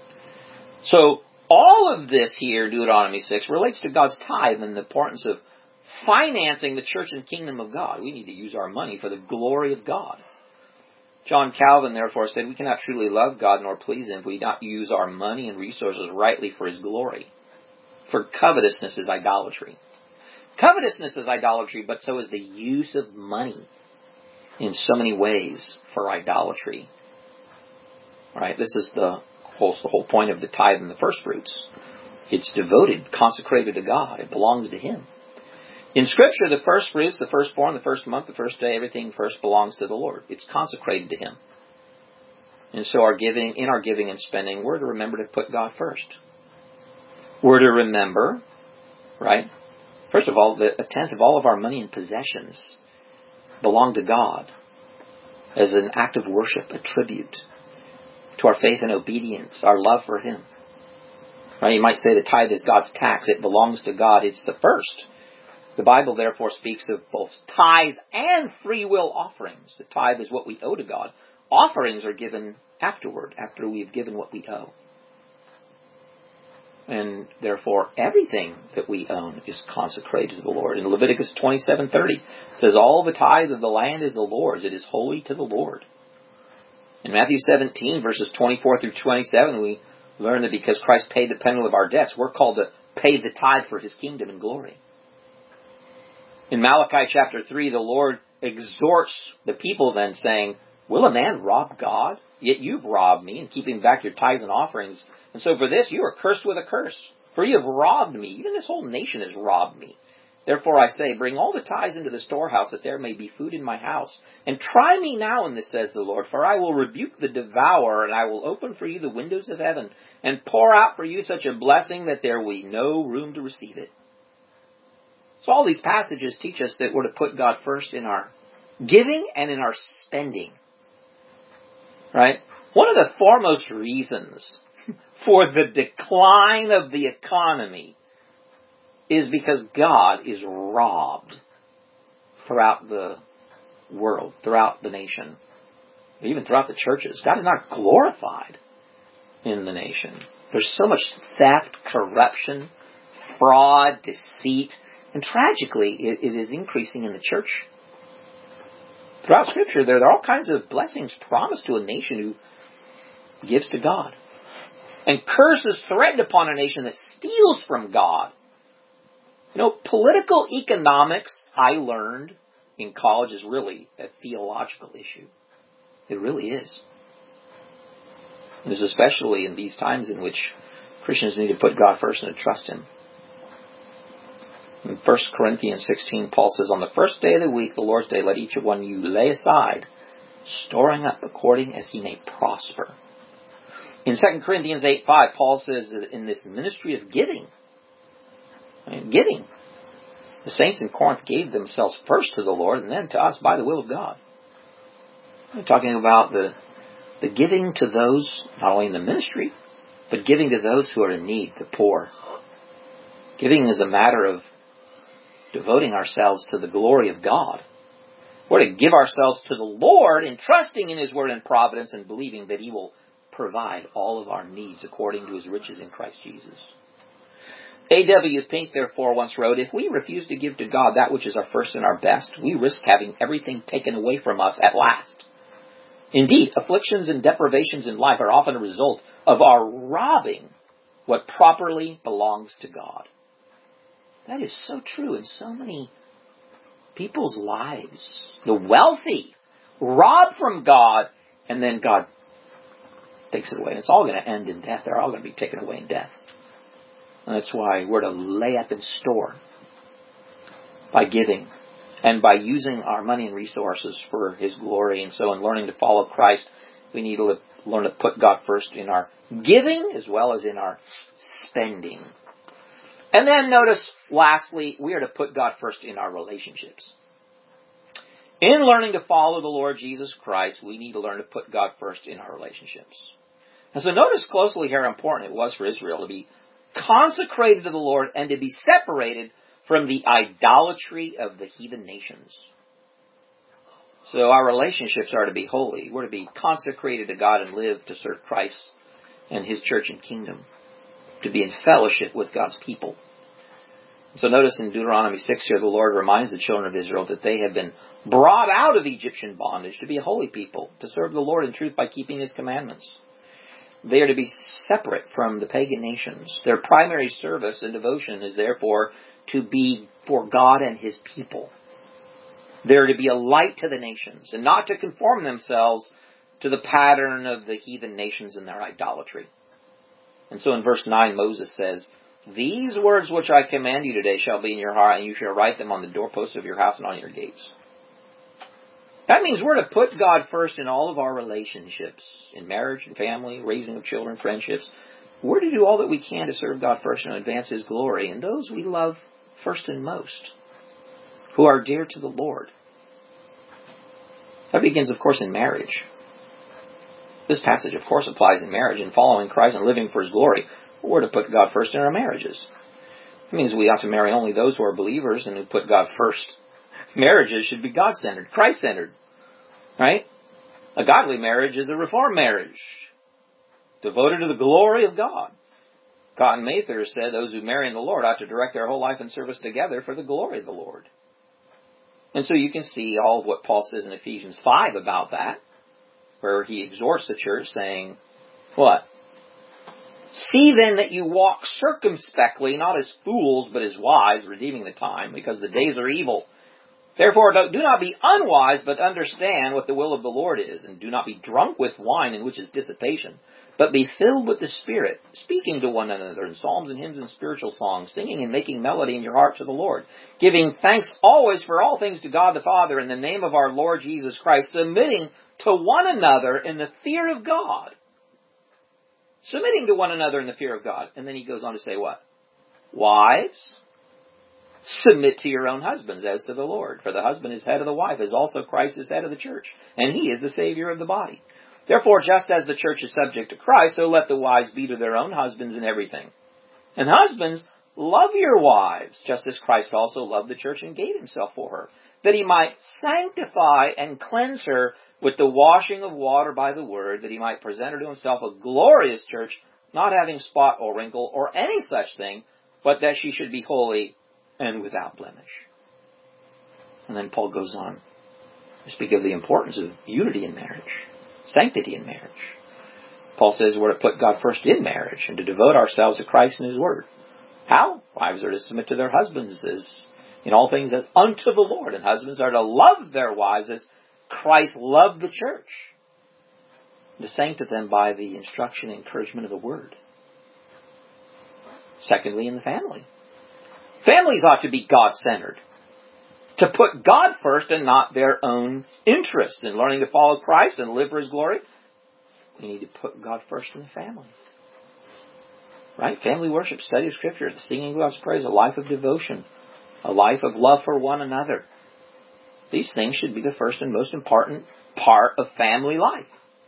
So all of this here, Deuteronomy six, relates to God's tithe and the importance of financing the church and kingdom of God. We need to use our money for the glory of God. John Calvin, therefore, said, "We cannot truly love God nor please Him if we do not use our money and resources rightly for His glory. For covetousness is idolatry." Covetousness is idolatry, but so is the use of money in so many ways for idolatry. All right, this is the whole, the whole point of the tithe and the first fruits. It's devoted, consecrated to God. It belongs to Him. In Scripture, the first fruits, the firstborn, the first month, the first day, everything first belongs to the Lord. It's consecrated to Him. And so our giving, in our giving and spending, we're to remember to put God first. We're to remember, right, first of all, that a tenth of all of our money and possessions belong to God as an act of worship, a tribute to our faith and obedience, our love for Him. Right? You might say the tithe is God's tax. It belongs to God. It's the first. The Bible, therefore, speaks of both tithes and free will offerings. The tithe is what we owe to God. Offerings are given afterward, after we've given what we owe. And therefore, everything that we own is consecrated to the Lord. In Leviticus twenty-seven thirty, it says, "All the tithe of the land is the Lord's. It is holy to the Lord." In Matthew seventeen, verses twenty-four through twenty-seven, we learn that because Christ paid the penalty of our debts, we're called to pay the tithe for His kingdom and glory. In Malachi chapter three, the Lord exhorts the people then, saying, "Will a man rob God? Yet you've robbed me in keeping back your tithes and offerings. And so for this you are cursed with a curse. For you have robbed me. Even this whole nation has robbed me. Therefore I say, bring all the tithes into the storehouse, that there may be food in my house. And try me now in this, says the Lord, for I will rebuke the devourer, and I will open for you the windows of heaven, and pour out for you such a blessing that there will be no room to receive it." So all these passages teach us that we're to put God first in our giving and in our spending. Right? One of the foremost reasons for the decline of the economy is because God is robbed throughout the world, throughout the nation, even throughout the churches. God is not glorified in the nation. There's so much theft, corruption, fraud, deceit, and tragically, it, it is increasing in the church. Throughout Scripture, there are all kinds of blessings promised to a nation who gives to God. And curses threatened upon a nation that steals from God. You know, political economics, I learned in college, is really a theological issue. It really is. It is especially in these times in which Christians need to put God first and to trust Him. In First Corinthians sixteen, Paul says, "On the first day of the week, the Lord's day, let each of one of you lay aside, storing up according as he may prosper." In Second Corinthians eight five, Paul says that in this ministry of giving, I mean, giving, the saints in Corinth gave themselves first to the Lord and then to us by the will of God. We're talking about the, the giving to those, not only in the ministry, but giving to those who are in need, the poor. Giving is a matter of devoting ourselves to the glory of God. We're to give ourselves to the Lord in trusting in His word and providence and believing that He will provide all of our needs according to His riches in Christ Jesus. A W Pink, therefore, once wrote, if we refuse to give to God that which is our first and our best, we risk having everything taken away from us at last. Indeed, afflictions and deprivations in life are often a result of our robbing what properly belongs to God. That is so true in so many people's lives. The wealthy rob from God, and then God takes it away. And it's all going to end in death. They're all going to be taken away in death. And that's why we're to lay up in store by giving and by using our money and resources for His glory. And so in learning to follow Christ, we need to learn to put God first in our giving as well as in our spending. And then notice, lastly, we are to put God first in our relationships. In learning to follow the Lord Jesus Christ, we need to learn to put God first in our relationships. And so notice closely how important it was for Israel to be consecrated to the Lord and to be separated from the idolatry of the heathen nations. So our relationships are to be holy. We're to be consecrated to God and live to serve Christ and His church and kingdom, to be in fellowship with God's people. So notice in Deuteronomy six here, the Lord reminds the children of Israel that they have been brought out of Egyptian bondage to be a holy people, to serve the Lord in truth by keeping His commandments. They are to be separate from the pagan nations. Their primary service and devotion is therefore to be for God and His people. They are to be a light to the nations and not to conform themselves to the pattern of the heathen nations and their idolatry. And so in verse nine, Moses says, these words which I command you today shall be in your heart, and you shall write them on the doorposts of your house and on your gates. That means we're to put God first in all of our relationships, in marriage and family, raising of children, friendships. We're to do all that we can to serve God first and advance His glory, and those we love first and most, who are dear to the Lord. That begins, of course, in marriage. This passage, of course, applies in marriage. In following Christ and living for His glory, we're to put God first in our marriages. It means we ought to marry only those who are believers and who put God first. Marriages should be God-centered, Christ-centered, right? A godly marriage is a reformed marriage, devoted to the glory of God. Cotton Mather said those who marry in the Lord ought to direct their whole life and service together for the glory of the Lord. And so you can see all of what Paul says in Ephesians five about that, where he exhorts the church saying, what? See then that you walk circumspectly, not as fools, but as wise, redeeming the time, because the days are evil. Therefore, do not be unwise, but understand what the will of the Lord is, and do not be drunk with wine, in which is dissipation, but be filled with the Spirit, speaking to one another in psalms and hymns and spiritual songs, singing and making melody in your heart to the Lord, giving thanks always for all things to God the Father in the name of our Lord Jesus Christ, submitting to one another in the fear of God. Submitting to one another in the fear of God. And then he goes on to say what? Wives, submit to your own husbands as to the Lord. For the husband is head of the wife, as also Christ is head of the church. And He is the Savior of the body. Therefore, just as the church is subject to Christ, so let the wives be to their own husbands in everything. And husbands, love your wives, just as Christ also loved the church and gave Himself for her, that He might sanctify and cleanse her with the washing of water by the word, that He might present her to Himself a glorious church, not having spot or wrinkle or any such thing, but that she should be holy and without blemish. And then Paul goes on to speak of the importance of unity in marriage, sanctity in marriage. Paul says we're to put God first in marriage and to devote ourselves to Christ and His Word. How? Wives are to submit to their husbands as in all things as unto the Lord, and husbands are to love their wives as Christ loved the church, to sanctify them by the instruction and encouragement of the Word. Secondly, in the family. Families ought to be God-centered, to put God first and not their own interests. In learning to follow Christ and live for His glory, we need to put God first in the family. Right? Family worship, study of Scripture, the singing of God's praise, a life of devotion, a life of love for one another. These things should be the first and most important part of family life.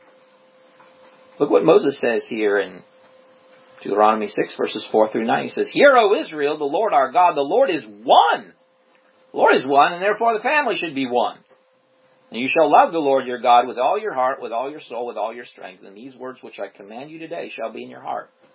Look what Moses says here in Deuteronomy six, verses four through nine. He says, Hear, O Israel, the Lord our God, the Lord is one. The Lord is one, and therefore the family should be one. And you shall love the Lord your God with all your heart, with all your soul, with all your strength. And these words which I command you today shall be in your heart.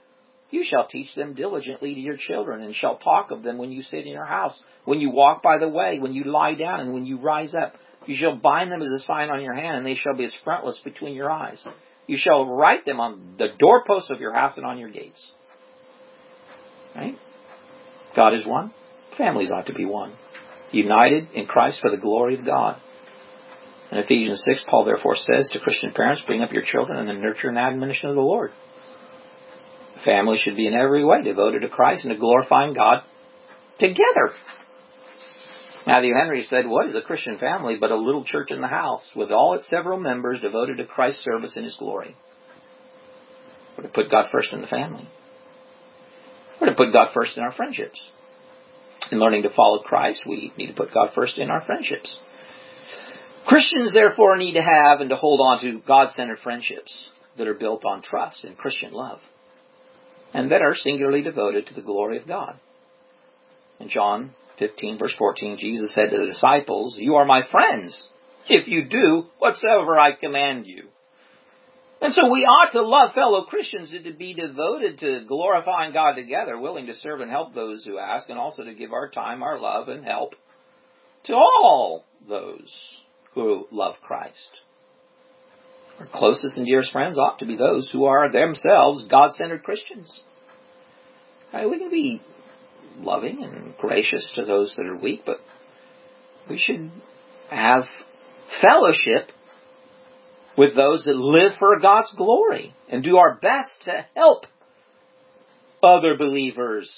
You shall teach them diligently to your children, and shall talk of them when you sit in your house, when you walk by the way, when you lie down, and when you rise up. You shall bind them as a sign on your hand, and they shall be as frontlets between your eyes. You shall write them on the doorposts of your house and on your gates. Right? God is one. Families ought to be one. United in Christ for the glory of God. In Ephesians six, Paul therefore says to Christian parents, bring up your children in the nurture and admonition of the Lord. The family should be in every way devoted to Christ and to glorifying God together. Matthew Henry said, what is a Christian family but a little church in the house with all its several members devoted to Christ's service and His glory? We're to put God first in the family. We're to put God first in our friendships. In learning to follow Christ, we need to put God first in our friendships. Christians, therefore, need to have and to hold on to God-centered friendships that are built on trust and Christian love, and that are singularly devoted to the glory of God. In John fifteen, verse fourteen, Jesus said to the disciples, you are my friends, if you do whatsoever I command you. And so we ought to love fellow Christians and to be devoted to glorifying God together, willing to serve and help those who ask, and also to give our time, our love, and help to all those who love Christ. Our closest and dearest friends ought to be those who are themselves God-centered Christians. Right, we can be loving and gracious to those that are weak, but we should have fellowship with those that live for God's glory and do our best to help other believers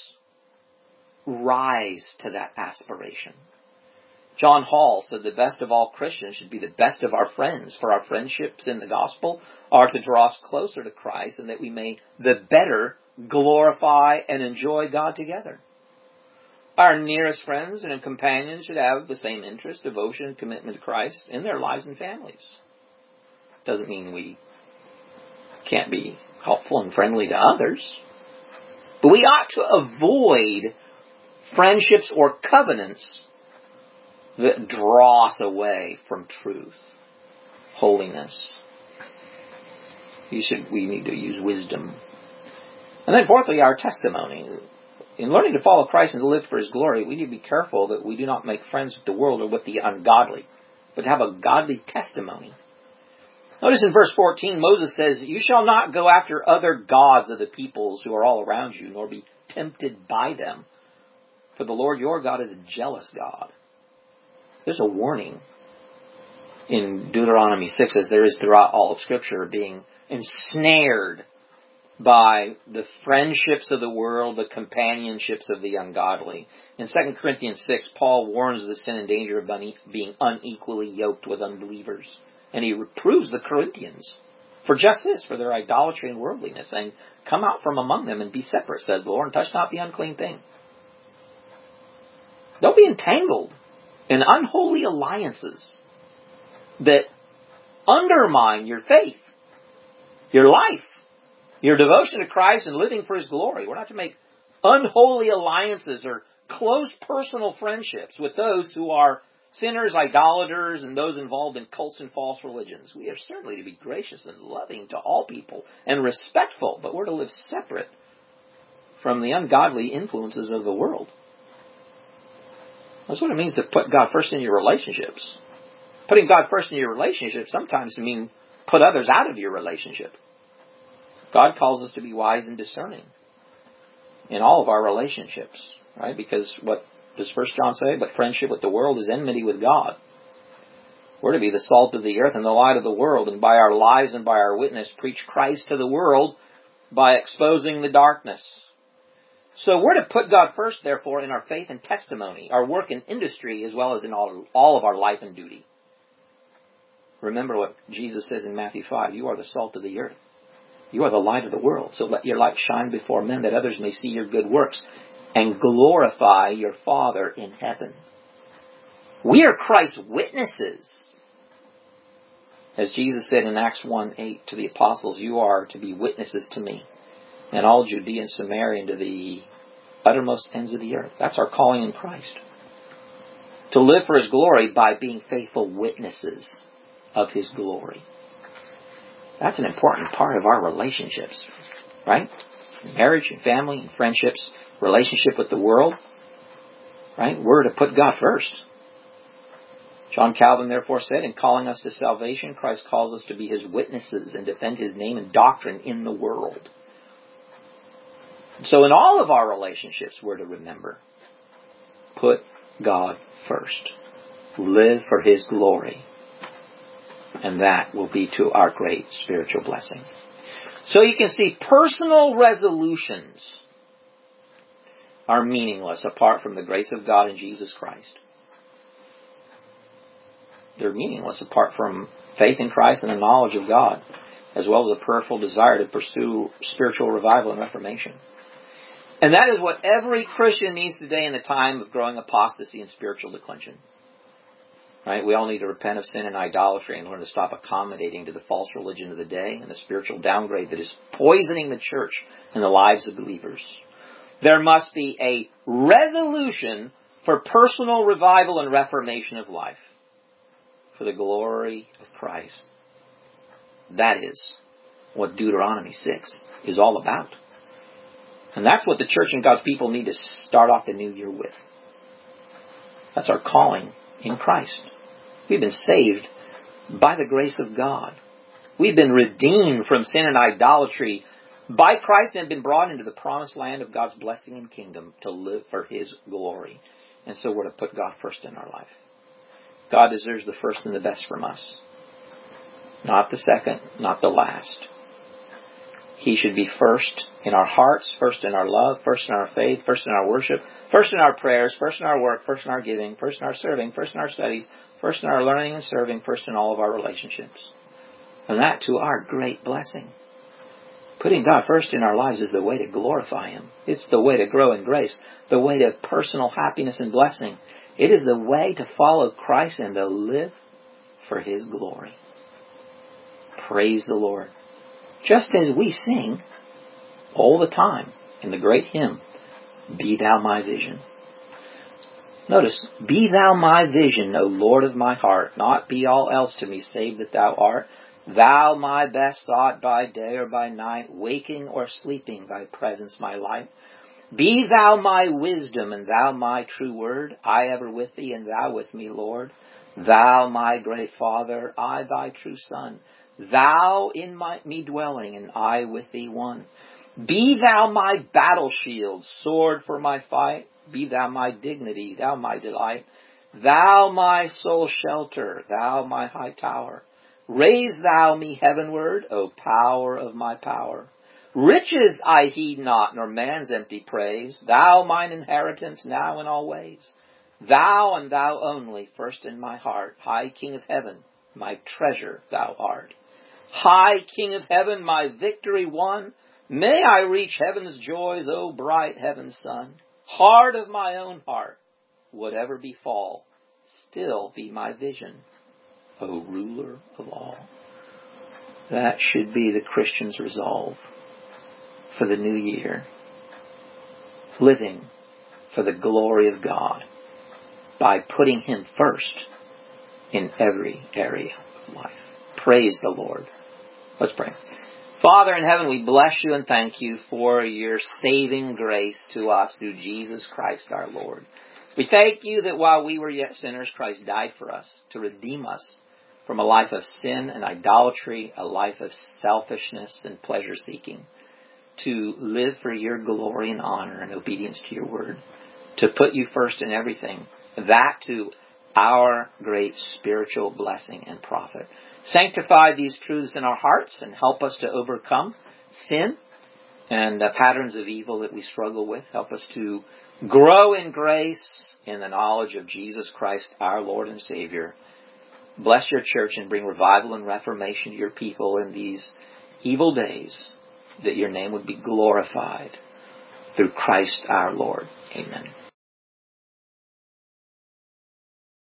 rise to that aspiration. John Hall said the best of all Christians should be the best of our friends, for our friendships in the gospel are to draw us closer to Christ, and that we may the better glorify and enjoy God together. Our nearest friends and companions should have the same interest, devotion, and commitment to Christ in their lives and families. Doesn't mean we can't be helpful and friendly to others, but we ought to avoid friendships or covenants that draw us away from truth, holiness. You should, we need to use wisdom. And then fourthly, our testimony. In learning to follow Christ and to live for His glory, we need to be careful that we do not make friends with the world or with the ungodly, but to have a godly testimony. Notice in verse fourteen, Moses says, you shall not go after other gods of the peoples who are all around you, nor be tempted by them. For the Lord your God is a jealous God. There's a warning in Deuteronomy six, as there is throughout all of Scripture, being ensnared by the friendships of the world, the companionships of the ungodly. In Second Corinthians six, Paul warns of the sin and danger of being unequally yoked with unbelievers. And he reproves the Corinthians for just this, for their idolatry and worldliness, saying, come out from among them and be separate, says the Lord, and touch not the unclean thing. Don't be entangled in unholy alliances that undermine your faith, your life, your devotion to Christ and living for His glory. We're not to make unholy alliances or close personal friendships with those who are sinners, idolaters, and those involved in cults and false religions. We are certainly to be gracious and loving to all people and respectful, but we're to live separate from the ungodly influences of the world. That's what it means to put God first in your relationships. Putting God first in your relationship sometimes means put others out of your relationship. God calls us to be wise and discerning in all of our relationships, right? Because what does First John say? But friendship with the world is enmity with God. We're to be the salt of the earth and the light of the world, and by our lives and by our witness preach Christ to the world by exposing the darkness. So we're to put God first, therefore, in our faith and testimony, our work and industry, as well as in all, all of our life and duty. Remember what Jesus says in Matthew five, you are the salt of the earth. You are the light of the world. So let your light shine before men, that others may see your good works and glorify your Father in heaven. We are Christ's witnesses. As Jesus said in Acts one eight to the apostles, you are to be witnesses to me and all Judea and Samaria and to the uttermost ends of the earth. That's our calling in Christ. To live for His glory by being faithful witnesses of His glory. That's an important part of our relationships, right? in marriage and family and friendships, relationship with the world. Right? We're to put God first. John Calvin therefore said, in calling us to salvation, Christ calls us to be His witnesses and defend His name and doctrine in the world. So in all of our relationships, we're to remember, put God first. Live for His glory. And that will be to our great spiritual blessing. So you can see personal resolutions are meaningless apart from the grace of God in Jesus Christ. They're meaningless apart from faith in Christ and the knowledge of God, as well as a prayerful desire to pursue spiritual revival and reformation. And that is what every Christian needs today in the time of growing apostasy and spiritual declension. Right? We all need to repent of sin and idolatry and learn to stop accommodating to the false religion of the day and the spiritual downgrade that is poisoning the church and the lives of believers. There must be a resolution for personal revival and reformation of life for the glory of Christ. That is what Deuteronomy six is all about. And that's what the church and God's people need to start off the new year with. That's our calling in Christ. We've been saved by the grace of God. We've been redeemed from sin and idolatry by Christ and have been brought into the promised land of God's blessing and kingdom to live for His glory. And so we're to put God first in our life. God deserves the first and the best from us. Not the second, not the last. He should be first in our hearts, first in our love, first in our faith, first in our worship, first in our prayers, first in our work, first in our giving, first in our serving, first in our studies, first in our learning and serving, first in all of our relationships. And that to our great blessing. Putting God first in our lives is the way to glorify Him. It's the way to grow in grace, the way to personal happiness and blessing. It is the way to follow Christ and to live for His glory. Praise the Lord. Just as we sing all the time in the great hymn, Be Thou My Vision. Notice, Be Thou my vision, O Lord of my heart, not be all else to me save that Thou art. Thou my best thought by day or by night, waking or sleeping, Thy presence my light. Be Thou my wisdom and Thou my true word, I ever with Thee and Thou with me, Lord. Thou my great Father, I Thy true Son. Thou in my, me dwelling, and I with Thee one. Be Thou my battle shield, sword for my fight. Be Thou my dignity, Thou my delight. Thou my sole shelter, Thou my high tower. Raise Thou me heavenward, O power of my power. Riches I heed not, nor man's empty praise. Thou mine inheritance now and always. Thou and Thou only, first in my heart. High King of heaven, my treasure Thou art. High King of heaven, my victory won. May I reach heaven's joy, though bright heaven's sun. Heart of my own heart, whatever befall, still be my vision, O ruler of all. That should be the Christian's resolve for the new year. Living for the glory of God by putting Him first in every area of life. Praise the Lord. Let's pray. Father in heaven, we bless You and thank You for Your saving grace to us through Jesus Christ our Lord. We thank You that while we were yet sinners, Christ died for us to redeem us from a life of sin and idolatry, a life of selfishness and pleasure-seeking, to live for Your glory and honor and obedience to Your word, to put You first in everything, that to our great spiritual blessing and profit. Sanctify these truths in our hearts and help us to overcome sin and the patterns of evil that we struggle with. Help us to grow in grace in the knowledge of Jesus Christ, our Lord and Savior. Bless Your church and bring revival and reformation to Your people in these evil days, that Your name would be glorified through Christ our Lord. Amen.